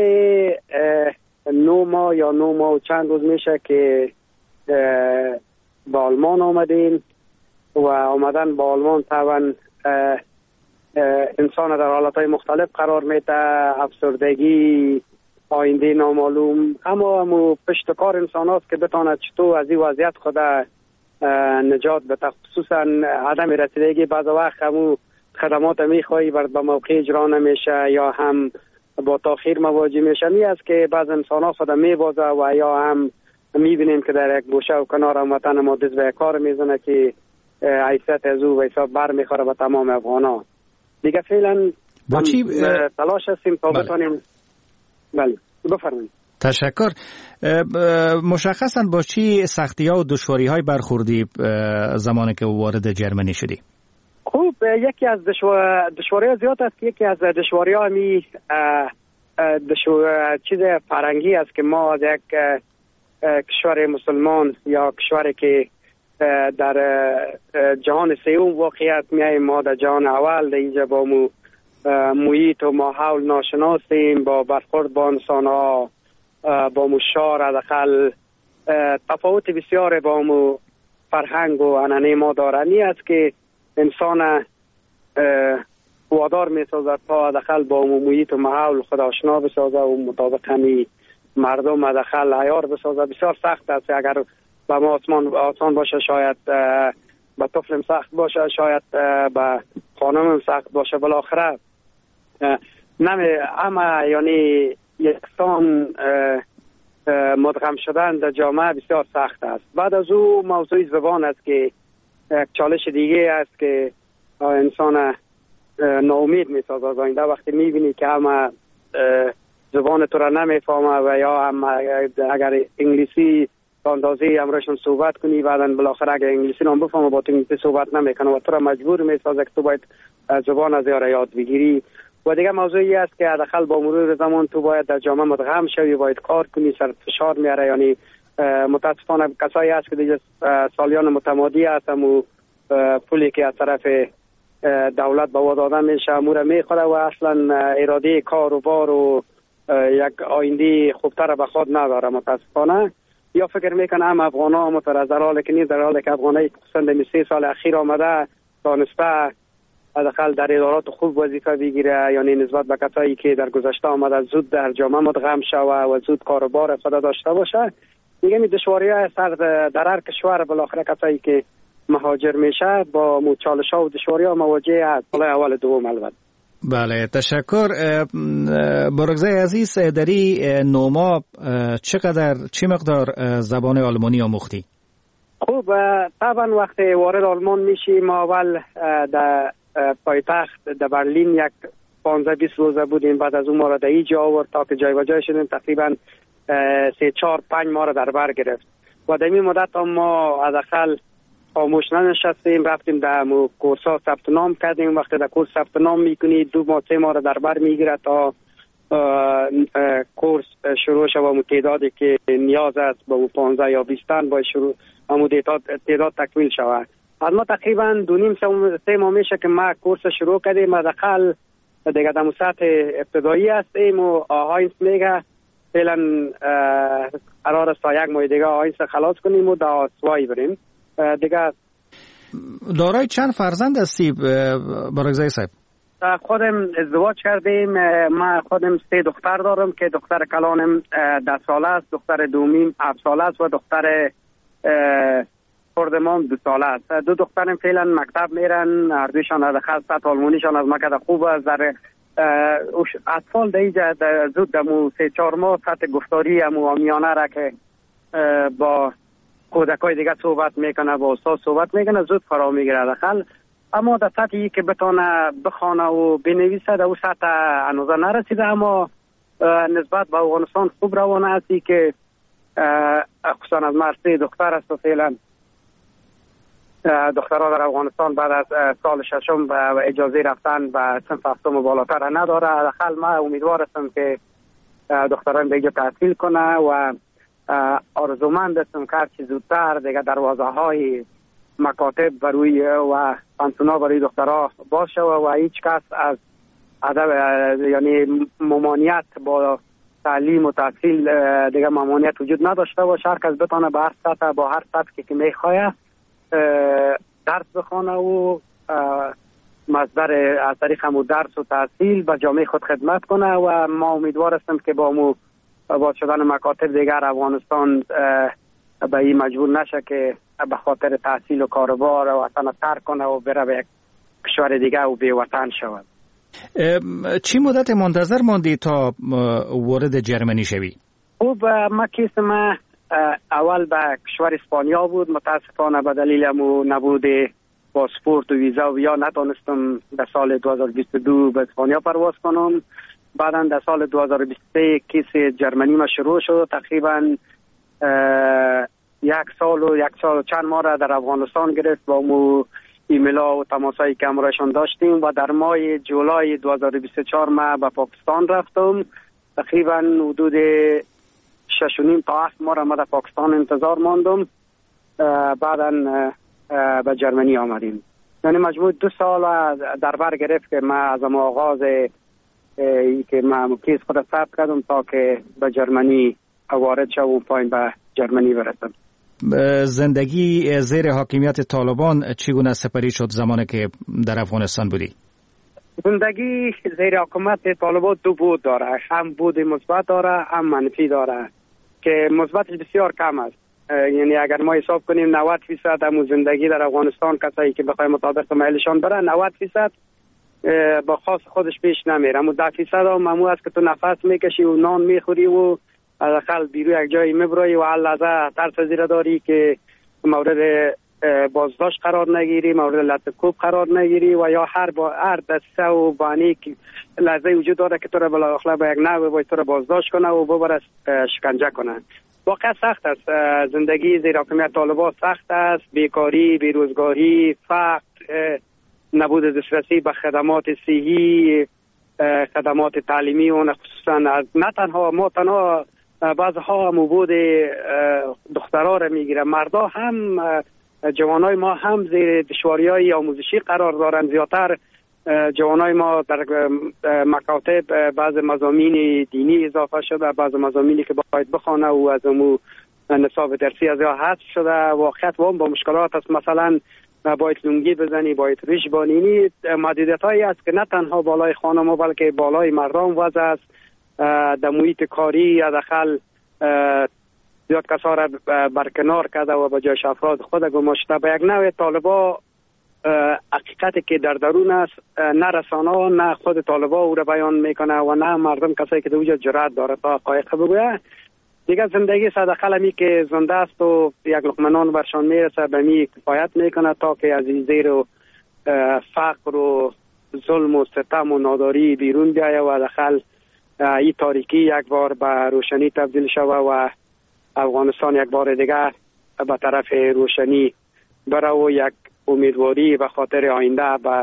9 ماه یا 9 ماه و چند روز میشه که با آلمان آمدیم و آمدن با آلمان طبعا انسان در حالتهای مختلف قرار میده، افسردگی، آینده نامعلوم، اما پشت کار انسان هاست که بتاند چطور از این وضعیت خود نجات بده. خصوصا عدم رسیدگی بعض وقت همو خدمات میخوایی به موقع اجرا نمیشه یا هم با تاخیر مواجه میشه. می است که بعض انسان ها خود میبازه و یا هم میبینیم که در یک گوشه و کنار هموطن ما دست به کار میزنه که حیثیت از او و حساب بر میخوره به تمام افغان ها. دیگه فعلا با چی تلاش هستیم تا بتانیم. بله بفرمایید. تشکر. مشخصا با چی سختی ها و دشواری های برخوردی زمانی که وارد جرمنی شدی؟ خوب، یکی از دشواری زیاد است. یکی از دشواری ها چیز فرنگی است که ما از یک کشور مسلمان یا کشوری که در جهان سوم واقعیت میاییم، ما در جهان اول در اینجا با محیط و ماحول ناشناسیم، با برخورد با انسان ها، با مشار داخل تفاوت بسیار با فرهنگ و عنعنه ما دارنی است که انسان وادار می سازد تا داخل با محیط و ماحول خود آشنا بسازه و مطابق همی مردم داخل عیار بسازه. بسیار سخت است. اگر با ما آسان باشه شاید با طفلم سخت باشه، شاید با خانمم سخت باشه، بالاخره اما یعنی یکسان مدغم شدن در جامعه بسیار سخت است. بعد از او موضوع زبان است که یک چالش دیگه است که انسان ناامید میسازه از آینده. وقتی میبینی که اما زبان تو را نمیفهمه و یا هم اگر انگلیسی اندازه امرشون صحبت کنی، بعداً بالاخره اگر انگلیسی رو هم بفهمه با تو انگلیسی صحبت نمیکنه و تو را مجبور میسازه که تو باید زبان از یاد بگیری. و دیگه موضوعی است که داخل با مرور زمان تو باید در جامعه مدغم شوی، باید کار کنی، سر فشار میاره. یعنی متاسفانه کسایی هست که دیگه سالیان متمادی هستن و پولی که از طرف دولت به داده میشه امور میخوره و اصلا اراده کار و بار و یک آینده خوبتر به خود نداره متاسفانه. یا فکر میکنه هم افغان ها مترزر حاله که نیست، در حالی که افغان های خصوصا 3 سال اخیر آمده دانسته داخل در ادارات خوب وظیفه بگیره، یعنی نسبت به کسایی که در گذشته آمده زود در جامعه مدغم شوه و زود کاروبار خود داشته باشه. میگم این دشواری‌ها سر در هر کشور بالاخره کسایی که مهاجر میشه با چالش‌ها و دشواری‌ها مواجه است. حالا اول دوم البته. بله تشکر. برگزای عزیز، دری نوما چه مقدار زبان آلمانی آموختی؟ خوب، طبعا وقتی وارد آلمان میشی ما اول در پایتخت در برلین یک 15-20 روزه بودیم، بعد از اون ما را در اینجا آورد تا که جای و جای شدیم، تقریبا 3-4-5 ماه را در بر گرفت و در این مدت ما حداقل خاموش ننشستیم، رفتیم در کورس ها ثبت نام کردیم. وقتی در کورس ثبت نام میکنی 2-3 ماه را در بر میگیره تا کورس شروع شود. تعدادی که نیاز است با 15 یا 20 تن باید شروع تعداد تکمیل شود. از ما تقریبا 2.5-3 ماه میشه که ما کورس شروع کردیم. حداقل دیگه در سطح ابتدایی هستیم و آهاینس میگه فعلا قرار است تا 1 ماه دیگه آهاینس خلاص کنیم و در سوایی بریم دیگه. دارای چند فرزند هستی برگزای صاحب؟ خودم ازدواج کردیم. من خودم 3 دختر دارم که دختر کلانم 10 ساله است، دختر دومیم 7 ساله است و دختر پاسپورت ما 2 ساله است. 2 دخترم فعلا مکتب میرن، هر دویشان از سطح آلمانیشان از مکتب خوب است. در اطفال دیگه زود دمو 3-4 ماه سطح گفتاری امو آمیانه را که با کودکای دیگه صحبت میکنه، با استاد صحبت میکنه، زود فرا میگیره داخل. اما در سطحی که بتونه بخونه و بنویسه در او سطح هنوز نرسیده، اما نسبت به افغانستان خوب روانه هستی که خصوصا از مرسی دختر است و فعلا دخترها در افغانستان بعد از سال 6 به اجازه رفتن به صنف 7 و بالاتر نداره. داخل ما امیدوار هستم که دختران دیگه تحصیل کنه و آرزومند هستم که هرچی زودتر دیگه دروازه های مکاتب بروی و پانسونا برای دخترها باز شود و هیچ کس از یعنی ممانعت با تعلیم و تحصیل دیگه ممانعت وجود نداشته باشه. هر کس بتونه به هر سطح با هر سطحی که میخواه درس بخونه و مصدر از طریق همون درس و تحصیل به جامعه خود خدمت کنه و ما امیدوار هستم که با باز شدن مکاتب دیگر افغانستان به این مجبور نشه که به خاطر تحصیل و کاروبار و وطن ترک کنه و بره به یک کشور دیگه و بی وطن شود. چی مدت منتظر ماندی تا وارد جرمنی شوی؟ خوب ما کیسم اول به کشور اسپانیا بود، متاسفانه به دلیل نبود پاسپورت و ویزا و یا نتونستم در سال 2022 به اسپانیا پرواز کنم. بعدا در سال 2023 کیس جرمنی ما شروع شد. تقریبا 1 سال و چند ماه را در افغانستان گرفت با ایمیلا و تماسایی که همراهشان داشتیم و در ماه جولای 2024 ما به پاکستان رفتم. تقریبا حدود 6.5 تا 7 ماه را ما در پاکستان انتظار ماندم. بعدا به جرمنی آمدیم. یعنی مجموع 2 سال در بر گرفت که ما از آغاز که ما کیس خود ثبت کردم تا که به جرمنی وارد شدم و پایین به جرمنی برسم. زندگی زیر حاکمیت طالبان چگونه سپری شد زمانی که در افغانستان بودی؟ زندگی زیر حکومت طالبان 2 بود داره، هم بود مثبت داره هم منفی داره که مثبتش بسیار کم است. یعنی اگر ما حساب کنیم 90% همون زندگی در افغانستان کسایی که بخوای مطابق میلشان بره 90% با خاص خودش پیش نمیره، اما 10% هم معمول است که تو نفس میکشی و نان میخوری و حداقل بیرون یک جایی میبری و هر لحظه ترس زیر داری که مورد بازداشت قرار نگیری، مورد لطف‌کوب قرار نگیری و یا هر دسته و بانی که لحظه وجود داره که تو را بالاخره به یک نوع باید تو را بازداشت کنه و ببره شکنجه کنه. واقعا سخت است. زندگی زیر حکومت طالبان سخت است. بیکاری، بیروزگاری، فقر، نبود دسترسی به خدمات صحی، خدمات تعلیمی و خصوصا نه تنها ما تنها بعضها مبود دخترها را میگیره، مردا هم جوانای ما هم زیر دشواری‌های آموزشی قرار دارن. زیادتر جوانای ما در مکاتب بعض مضامین دینی اضافه شده، بعض مضامینی که باید بخونه و از نصاب درسی از حذف شده. واقعیت با مشکلات است. مثلا باید لنگی بزنی، باید ریش بانینی، محدودیت‌هایی است که نه تنها بالای خانم بلکه بالای مردم وضع است. در محیط کاری حداقل زیاد کسا را برکنار کرده و به جایش افراد خود گماشته. به یک نوع طالبا حقیقتی که در درون است نه رسانه نه خود طالبا او را بیان میکنه و نه مردم کسایی که در اونجا جرأت داره تا حقایق بگویه. دیگه زندگی صدقه می که زنده است و یک لقمه نان برشان میرسه به می کفایت میکنه تا که از این زیر و فقر و ظلم و ستم و ناداری بیرون بیایه و داخل این تاریکی یک بار به روشنی تبدیل شوه و افغانستان یک بار دیگه به طرف روشنی بره و یک امیدواری به خاطر آینده به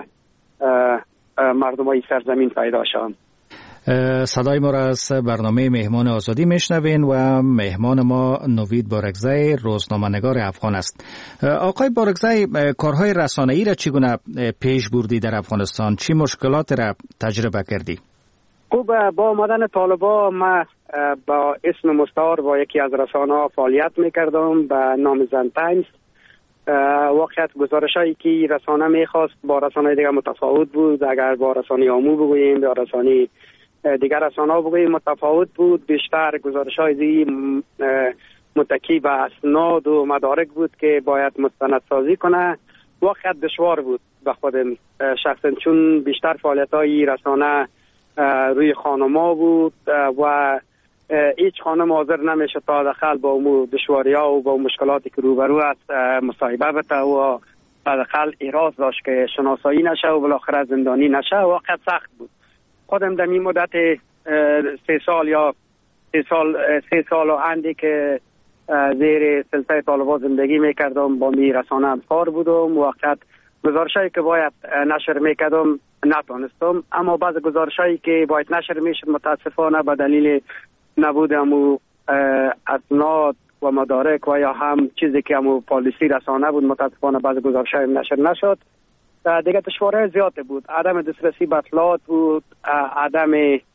مردمای سرزمین پیدا شوند. صدای ما را از برنامه مهمان آزادی میشنوین و مهمان ما نوید بارگزی روزنامه‌نگار افغان است. آقای بارگزی، کارهای رسانه‌ای را چگونه پیش بردی در افغانستان؟ چی مشکلات را تجربه کردی؟ خوب، با آمدن طالبان ما با اسم مستعار با یکی از رسانه‌ها فعالیت میکردم به نام زن تایمز. واقعیت گزارشایی که رسانه میخواست با رسانه دیگر متفاوت بود. اگر با رسانه عمومی بگوییم با رسانه دیگر رسانه‌ها بگوییم متفاوت بود. بیشتر گزارش‌های متکی به اسناد و مدارک بود که باید مستندسازی کنه. وقت دشوار بود به خودم شخصا، چون بیشتر فعالیت‌های رسانه روی خانم‌ها بود و هیچ خانم حاضر نمیشه تا داخل با اون دشواری‌ها و با مشکلاتی که روبرو است مصاحبه بده و داخل ایراز داشت که شناسایی نشه و بالاخره زندانی نشه. واقعا سخت بود. خودم در این مدت 3 سال و اندی که زیر سلطه طالبان زندگی میکردم با می رسانه همکار بودم. وقت گزارشایی که باید نشر میکردم نتونستم، اما بعض گزارشایی که باید نشر میشد متاسفانه به دلیل نبود امو اسناد و مدارک و یا هم چیزی که امو پالیسی رسانه بود متاسفانه بعض گزارشای نشر نشد. دیگه دشواری زیاد بود، عدم دسترسی به اطلاعات بود، عدم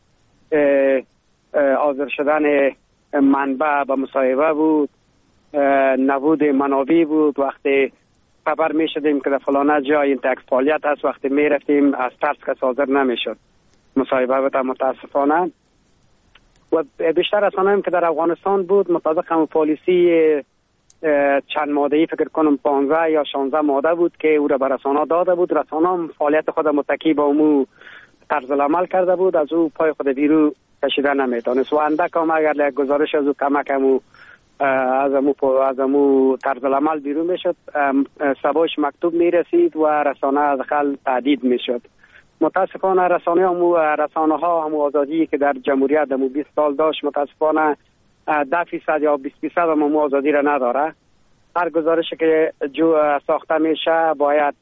حاضر شدن منبع به مصاحبه بود، نبود منابع بود. وقتی خبر می شدیم که در فلانه جای این تک فعالیت است، وقتی می رفتیم از ترس که حاضر نمی شد مصاحبه بده متاسفانه. و بیشتر رسانه‌ام که در افغانستان بود مطابق هم پالیسی چند ماده‌ای فکر کنم 15 یا 16 ماده بود که او را به رسانه داده بود. رسانه هم فعالیت خود متکی به امو طرز العمل کرده بود، از او پای خود بیرو کشیده نمیتونست و اندک هم اگر یک گزارش از او کمک همو از امو طرز العمل بیرون میشد سباش مکتوب میرسید و رسانه از داخل تعدید میشد. متاسفانه رسانه ها همو آزادی که در جمهوریت همو 20 سال داشت متاسفانه 10% یا 20% همو آزادی را نداره. هر گزارشی که ساخته میشه باید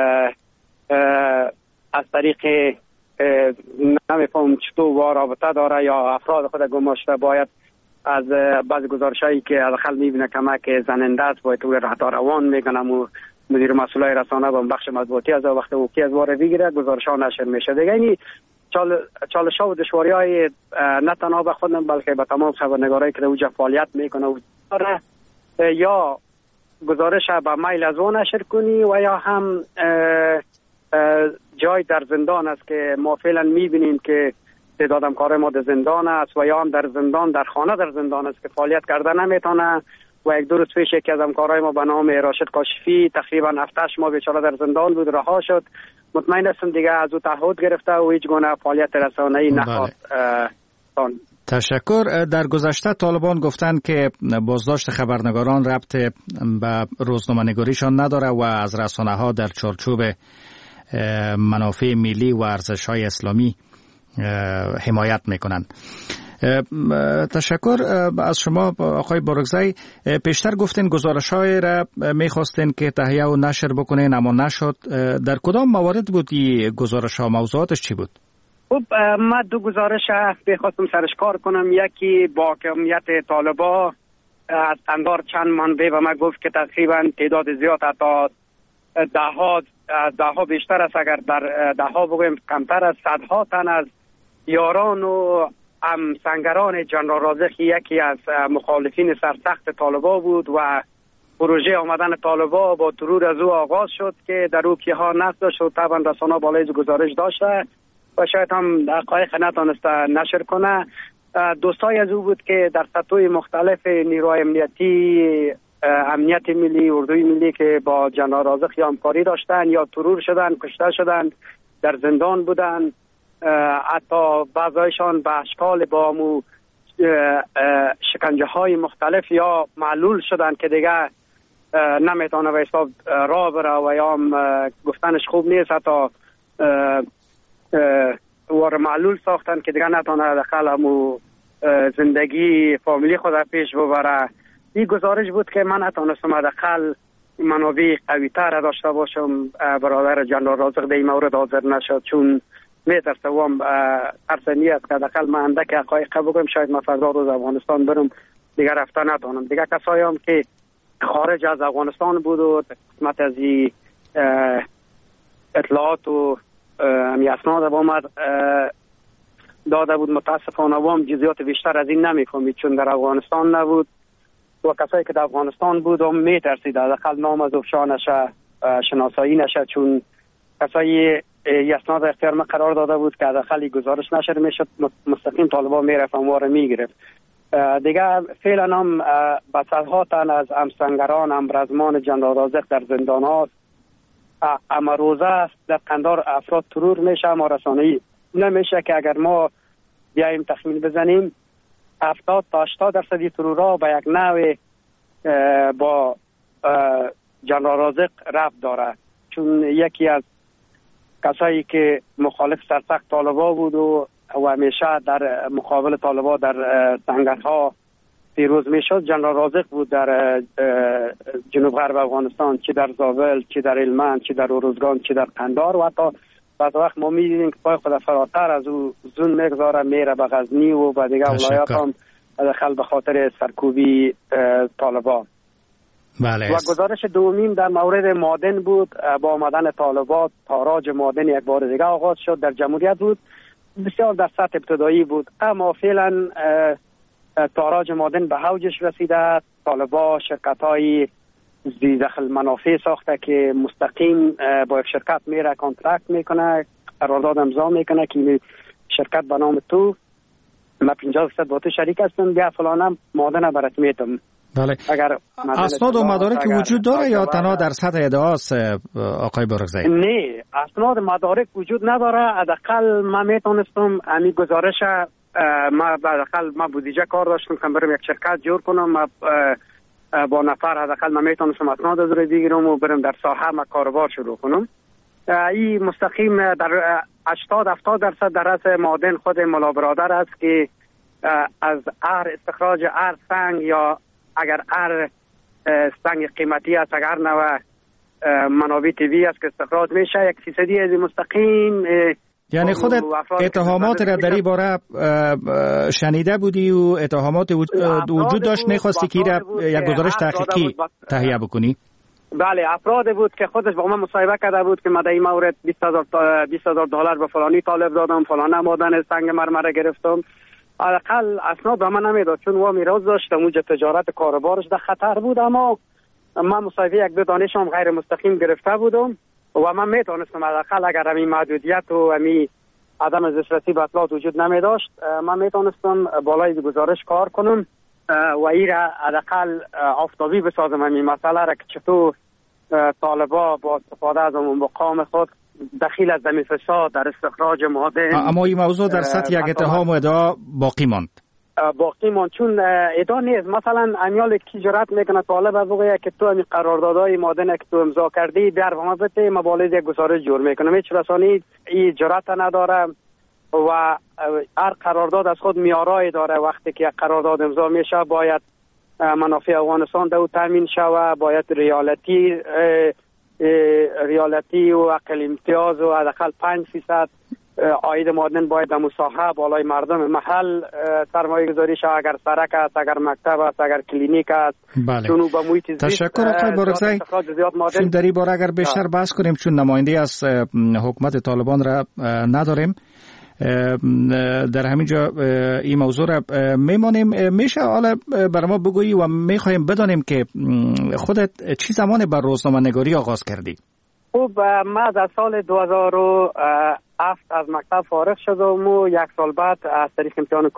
از طریق نمیفهم چطور رابطه داره یا افراد خود گماشته باید از بعض گزارشایی که داخل میبینه کمک زننده است باید او رهتا روان میکنم و مدیر مسئولای رسانه با بخش مطبوعاتی از وقت اوکی از واره بگیره گزارش ها نشر میشه. دیگه این چالش ها و دشواری های نه تنها به خودم بلکه به تمام خبرنگارایی که اوجا فعالیت میکنه و یا گزارش به میل از اون نشر کنی و یا هم جای در زندان است که ما فعلا میبینیم که تعداد همکارای ما در زندان است و یا هم در زندان در خانه در زندان است که فعالیت کرده نمیتونه. و یک دو روز پیش یکی از همکارای ما به نام راشد کاشفی تقریبا 7-8 ماه بیچاره در زندان بود، رها شد. مطمئن هستم دیگه از او تعهد گرفته و هیچ گونه فعالیت رسانه‌ای نخواهد. تشکر. در گذشته طالبان گفتند که بازداشت خبرنگاران ربط به روزنامه‌نگاریشان نداره و از رسانه‌ها در چارچوب منافع ملی و ارزش‌های اسلامی حمایت میکنند. تشکر از شما آقای بارگزی. پیشتر گفتین گزارش‌های را می‌خواستین که تهیه و نشر بکنین اما نشد. در کدام موارد بود این گزارش‌ها؟ موضوعاتش چی بود؟ خب من دو گزارش بخواستم سرش کار کنم. یکی با حاکمیت طالبان از اندار چند منبع و من گفت که تقریبا تعداد زیاد حتی ده ها بیشتر است، اگر در ده ها بگویم کمتر از صدها تن از یاران و سنگران جنرال رازق یکی از مخالفین سرسخت طالبان بود و پروژه آمدن طالبان با ترور از او آغاز شد که در او کیها نقد داشت و طبعا رسانه بالای گزارش داشته و شاید هم حقایق نتونسته نشر کنه. دوستای از او بود که در سطوح مختلف نیروهای امنیتی، امنیت ملی، اردوی ملی که با جنرال رازق یا همکاری داشتن یا ترور شدن، کشته شدن، در زندان بودن. حتی بعضایشان به اشکال با مو شکنجه های مختلف یا معلول شدن که دیگه نمیتونه به حساب راه بره و یا گفتنش خوب نیست، حتی وار معلول ساختن که دیگه نتونه داخل همو زندگی فامیلی خود پیش ببره. این گزارش بود که من نتونستم داخل منابع قوی تر داشته باشم. برادر جنرال رازق در این مورد حاضر نشد چون میترسم ترسنی است که داخل من اندک حقایق بگم شاید من فردا روز افغانستان برم دیگه رفته نتونم. دیگه کسایی هم که خارج از افغانستان بود و قسمت از اطلاعات و اسناد آمد داده بود متاسفانه وام جزئیات بیشتر از این نمیفهمید چون در افغانستان نبود و کسایی که در افغانستان بود هم میترسید داخل نام از افشا نشه، شناسایی نشه چون کسایی اسناد اختیار ما قرار داده بود که داخل گزارش نشر میشد مستقیم طالبان میرفت اموار میگرفت. دیگه فعلا هم به صدها تن از امسنگران امرزمان جنرال رازق در زندان هاست. اما روزه در قندار افراد ترور میشه، اما رسانه‌ای نمیشه که اگر ما بیاییم تخمین بزنیم 70 تا 80% ترورها به یک نوع با جنرال رازق ربط داره، چون یکی از کسایی که مخالف سرسخت طالبا بود و همیشه در مقابل طالبا در سنگرها پیروز میشد جنرال رازق بود در جنوب غرب افغانستان، چه در زاول، چه در هلمند، چه در اروزگان، چه در قندار. و حتی بعض وقت ما می‌بینیم که پای خود فراتر از او زون میگذاره میره به غزنی و به دیگه ولایات هم دخل به خاطر سرکوبی طالبا. بله. و گزارش دومین در مورد معادن بود. با آمدن طالبات تاراج معادن یک بار دیگه آغاز شد در جمهوریت بود، بسیار در سطح ابتدایی بود، اما فعلا تاراج معادن به اوجش رسیده. طالبا شرکت‌های ذی دخل منافع ساخته که مستقیم با یک شرکت میره کانترکت میکنه، قرارداد امضا میکنه که شرکت به نام تو ما 50% با تو شریک هستم، بیا فلانم معادن برات میتم. بله. اگر اسناد و مدارک وجود داره یا تنها در سطح ادعاست آقای بارکزئی؟ نه، اسناد و مدارک وجود نداره. حداقل من میتونستم همین گزارش ما حداقل ما بودجه کار داشتم که برم یک شرکت جور کنم، با نفر حداقل من میتونستم اسناد از روی بگیرم و برم در ساحه ما کاروبار شروع کنم. این مستقیم در 80-70% در رأس معادن خود ملا برادر است که از استخراج سنگ، یا اگر سنگ قیمتی است، اگر نوع منابع طبیعی است که استخراج میشه، 1% از مستقیم. یعنی خودت اتهامات را در این باره شنیده بودی و اتهامات وجود داشت، میخواستی که یک گزارش تحقیقی تهیه بکنی؟ بله، افراد بود که خودش با من مصاحبه کرده بود که من در این مورد $20,000 به فلانی طالب دادم، فلان معدن سنگ مرمره گرفتم. حداقل اسناد به من نمیداد، چون و میراث داشتم اونجا تجارت کاروبارش در خطر بود. اما من مصاحبه یک دو دانشم غیر مستقیم گرفته بودم و من میتونستم حداقل اگر همین محدودیت و همین عدم دسترسی به اطلاعات وجود نمی داشت، من میتونستم بالای گزارش کار کنم و این را حداقل آفتابی بسازم همین مسئله را که چطور طالبا با استفاده از مقام خود دخیل از دمی فساد در استخراج معادن. اما این موضوع در سطح یک اتهام و ادعا باقی ماند. باقی ماند، چون ادعا نیست. مثلا امیال کی جرأت میکنه طالب از بگه که تو همین قراردادهای معادن که تو امضا کردی بیار به ما بده، ما بالای یک گزارش جور میکنم. هیچ رسانه‌ای این جرأت نداره و هر قرارداد از خود معیارای داره. وقتی که یک قرارداد امضا میشه باید منافع افغانستان دو تامین شود، باید ریالتی و اقل امتیاز و حداقل 5% عاید معادن باید در مساحه بالای مردم محل سرمایه گذاری شود. اگر سرک است، اگر مکتب است، اگر کلینیک است. بله. چون به محیط زیست. تشکر آقای بارکزئی. چون در این باره اگر بیشتر بحث کنیم، چون نماینده از حکومت طالبان را نداریم، در همینجا این موضوع را میمانیم. میشه حالا برای ما بگویی و میخوایم بدانیم که خودت چی زمان بر روزنامه نگاری آغاز کردی؟ خب من در سال 2007 از مکتب فارغ شدم و یک سال بعد از طریق امتحان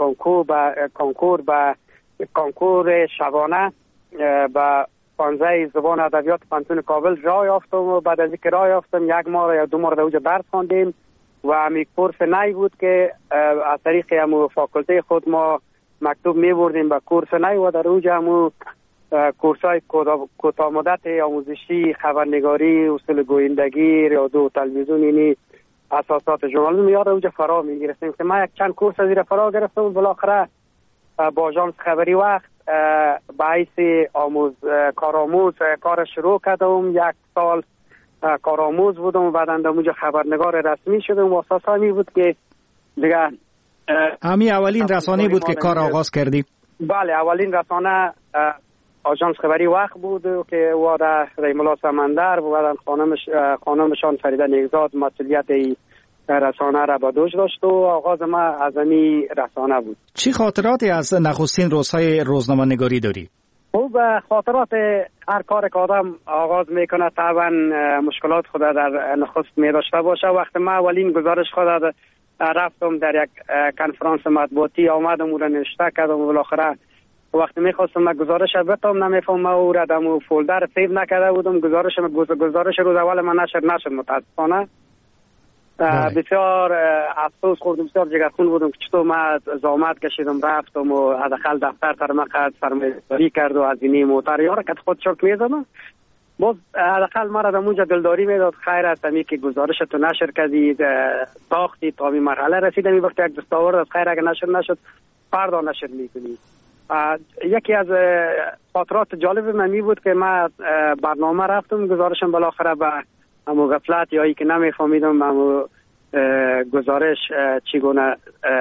کنکور شبانه به 15 زبان ادبیات پانتون کابل راه یافتم و بعد از اینکه راه یافتم 1 ماه یا 2 ماه در اونجا درس خواندیم و همین کورس نی بود که از طریق همون فاکولته خود ما مکتوب می بردیم به کورس نی و در اونجا همون کورسای کوتاه مدت آموزشی، خبرنگاری، اصول گویندگی، رادیو و تلویزیون، یعنی اساسات ژورنالیسم یاد اونجا فرا می گرفتیم که من یک چند کورس از این فرا گرفتم و بالاخره با آژانس خبری وقت به حیث کارآموز کار شروع کردم. 1 سال کارآموز بودم و بعدا در اونجا خبرنگار رسمی شدم و اساس همی بود که دیگه همین اولین رسانه بود که کار آغاز کردی؟ بله، اولین رسانه آژانس خبری وقت بود که وارد ریمولا سمندر و بعدا خانمشان فریده نیکزاد مسئولیت رسانه را به دوش داشت و آغاز ما از همین رسانه بود. چی خاطراتی از نخستین روزهای روزنامه نگاری داری؟ خب خاطرات هر کار که آدم آغاز میکنه طبعا مشکلات خود در نخست می داشته باشه. وقتی ما اولین گزارش خود رفتم در یک کنفرانس مطبوعاتی آمدم او را نوشته کردم و بالاخره وقتی میخواستم من گزارش بتم نمیفهمم او را دم فولدر سیو نکرده بودم. گزارش روز اول من نشد متاسفانه. بسیار افسوس خوردم، بسیار جگرخون بودم که چطور من زحمت کشیدم رفتم و حداقل دفتر تر مقد سرمایه‌گذاری کرد و هزینه موتر یارو که خود چرت میزدم. باز حداقل مرا در اونجا دلداری میداد خیر است امی که گزارش تو نشر کردید ساختی تا این مرحله رسیدم این وقت یک دستاورد از خیر اگر نشر نشد فردا نشر میکنید. یکی از خاطرات جالب من می بود که من برنامه رفتم گزارشم بالاخره به امو غفلت یا ای که نمیفهمیدم امو گزارش چگونه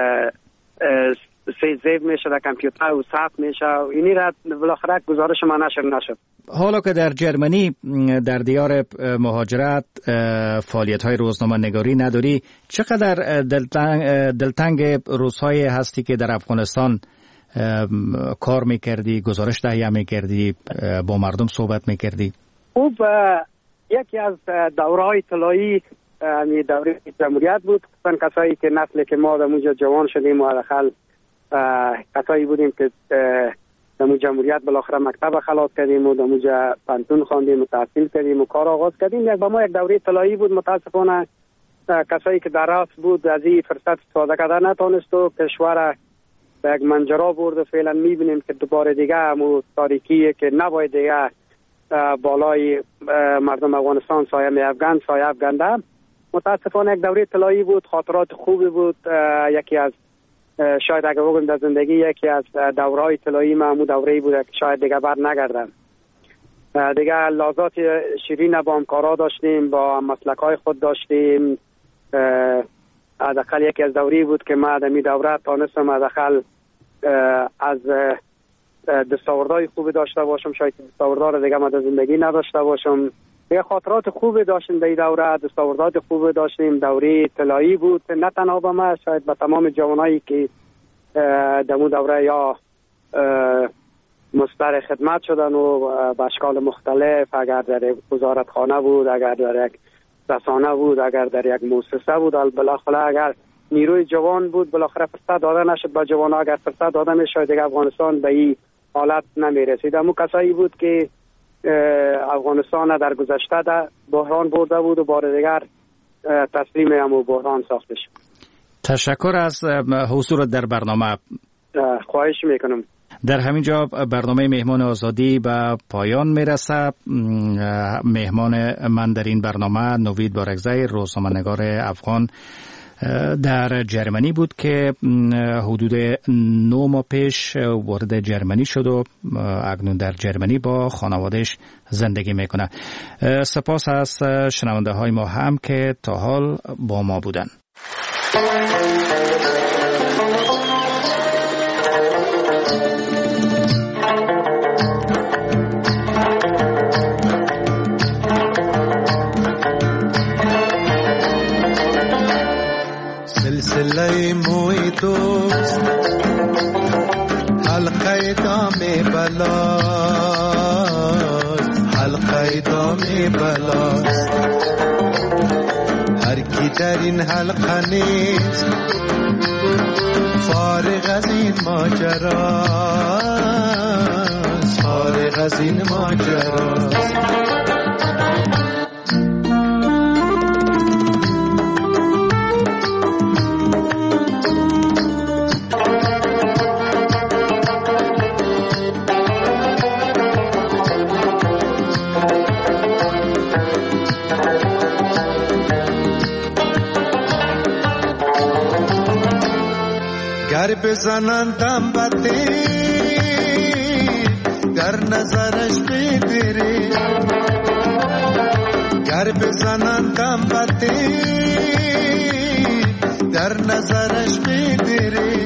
سیو میشه در کامپیوتر و ثبت میشه و اینی را بالاخره گزارش من نشر نشد. حالا که در جرمنی در دیار مهاجرت فعالیت های روزنامه نگاری نداری، چقدر دلتنگ روزهای هستی که در افغانستان کار میکردی، گزارش تهیه میکردی، با مردم صحبت میکردی؟ خوب یکی از دورهای طلایی دوره جمهوریت بود. کسایی که نسلی که ما در اونجا جوان شدیم و حداقل کسایی بودیم که در جمهوریت بالاخره مکتب خلاص کردیم و در اونجا پانتون خواندیم و تحصیل کردیم و کار آغاز کردیم. با ما یک دوره طلایی بود. متاسفانه کسایی که در راست بود از این فرصت استفاده کردن نتونست و کشور به یک منجرا برد و فعلا میبینیم که دوباره دیگه همون تاریکیه که نباید دیگه بالای مردم افغانستان سایه افغانده. متاسفانه یک دوره طلایی بود، خاطرات خوبی بود. یکی از شاید اگر بگم در زندگی یکی از دورهای طلایی من همون دوره‌ای بود که شاید دیگه بر نگردم. دیگه لحظات شیرین با همکارا داشتیم، با مسلک‌های خود داشتیم. حداقل یکی از دوری بود که من در می دوره تانستم حداقل از دستاوردهای خوبی داشته باشم. شاید دستاوردها رو دیگه من در زندگی نداشته باشم. دیگه خاطرات خوبی داشتیم در این دوره، دستاوردات خوبی داشتیم. دوره طلایی بود نه تنها به من، شاید به تمام جوانایی که در اون دوره یا مستر خدمت شدن و به اشکال مختلف، اگر در وزارتخانه بود، اگر در یک رسانه بود، اگر در یک مؤسسه بود، بالاخره اگر نیروی جوان بود بالاخره فرصت داده نشد به جوان‌ها. اگر فرصت داده میشد دیگه افغانستان به این حالت نمیرسید. اما کسایی بود که افغانستان در گذشته در بحران برده بود و بار دیگر تسلیم همون بحران ساخته شد. تشکر از حضور در برنامه. خواهش میکنم. در همین جا برنامه مهمان آزادی به پایان میرسه. مهمان من در این برنامه نوید بارکزی، روزنامه‌نگار افغان در جرمنی بود که حدود 9 ماه پیش وارد جرمنی شد و اکنون در جرمنی با خانوادهش زندگی میکنه. سپاس از شنونده های ما هم که تا حال با ما بودن. سلسله موی دوست حلقه دام بلاست، حلقه دام بلاست. هر کی در این حلقه نیست فارغ از این ماجراست، فارغ از این ماجراست. گر بزنندم بدی گر نظرش بدری، گر بزنندم بدی در نظرش بدری.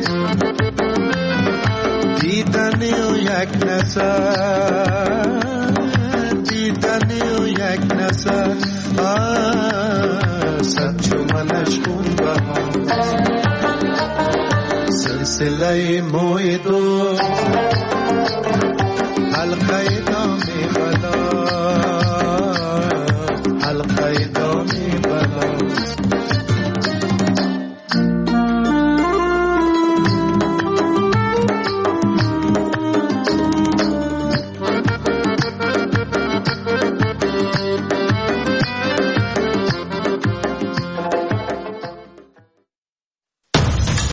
دیدنی و یک نظر، دیدنی و یک نظر، صد چومنش خون بهاست. سلسله موی دوست حلقه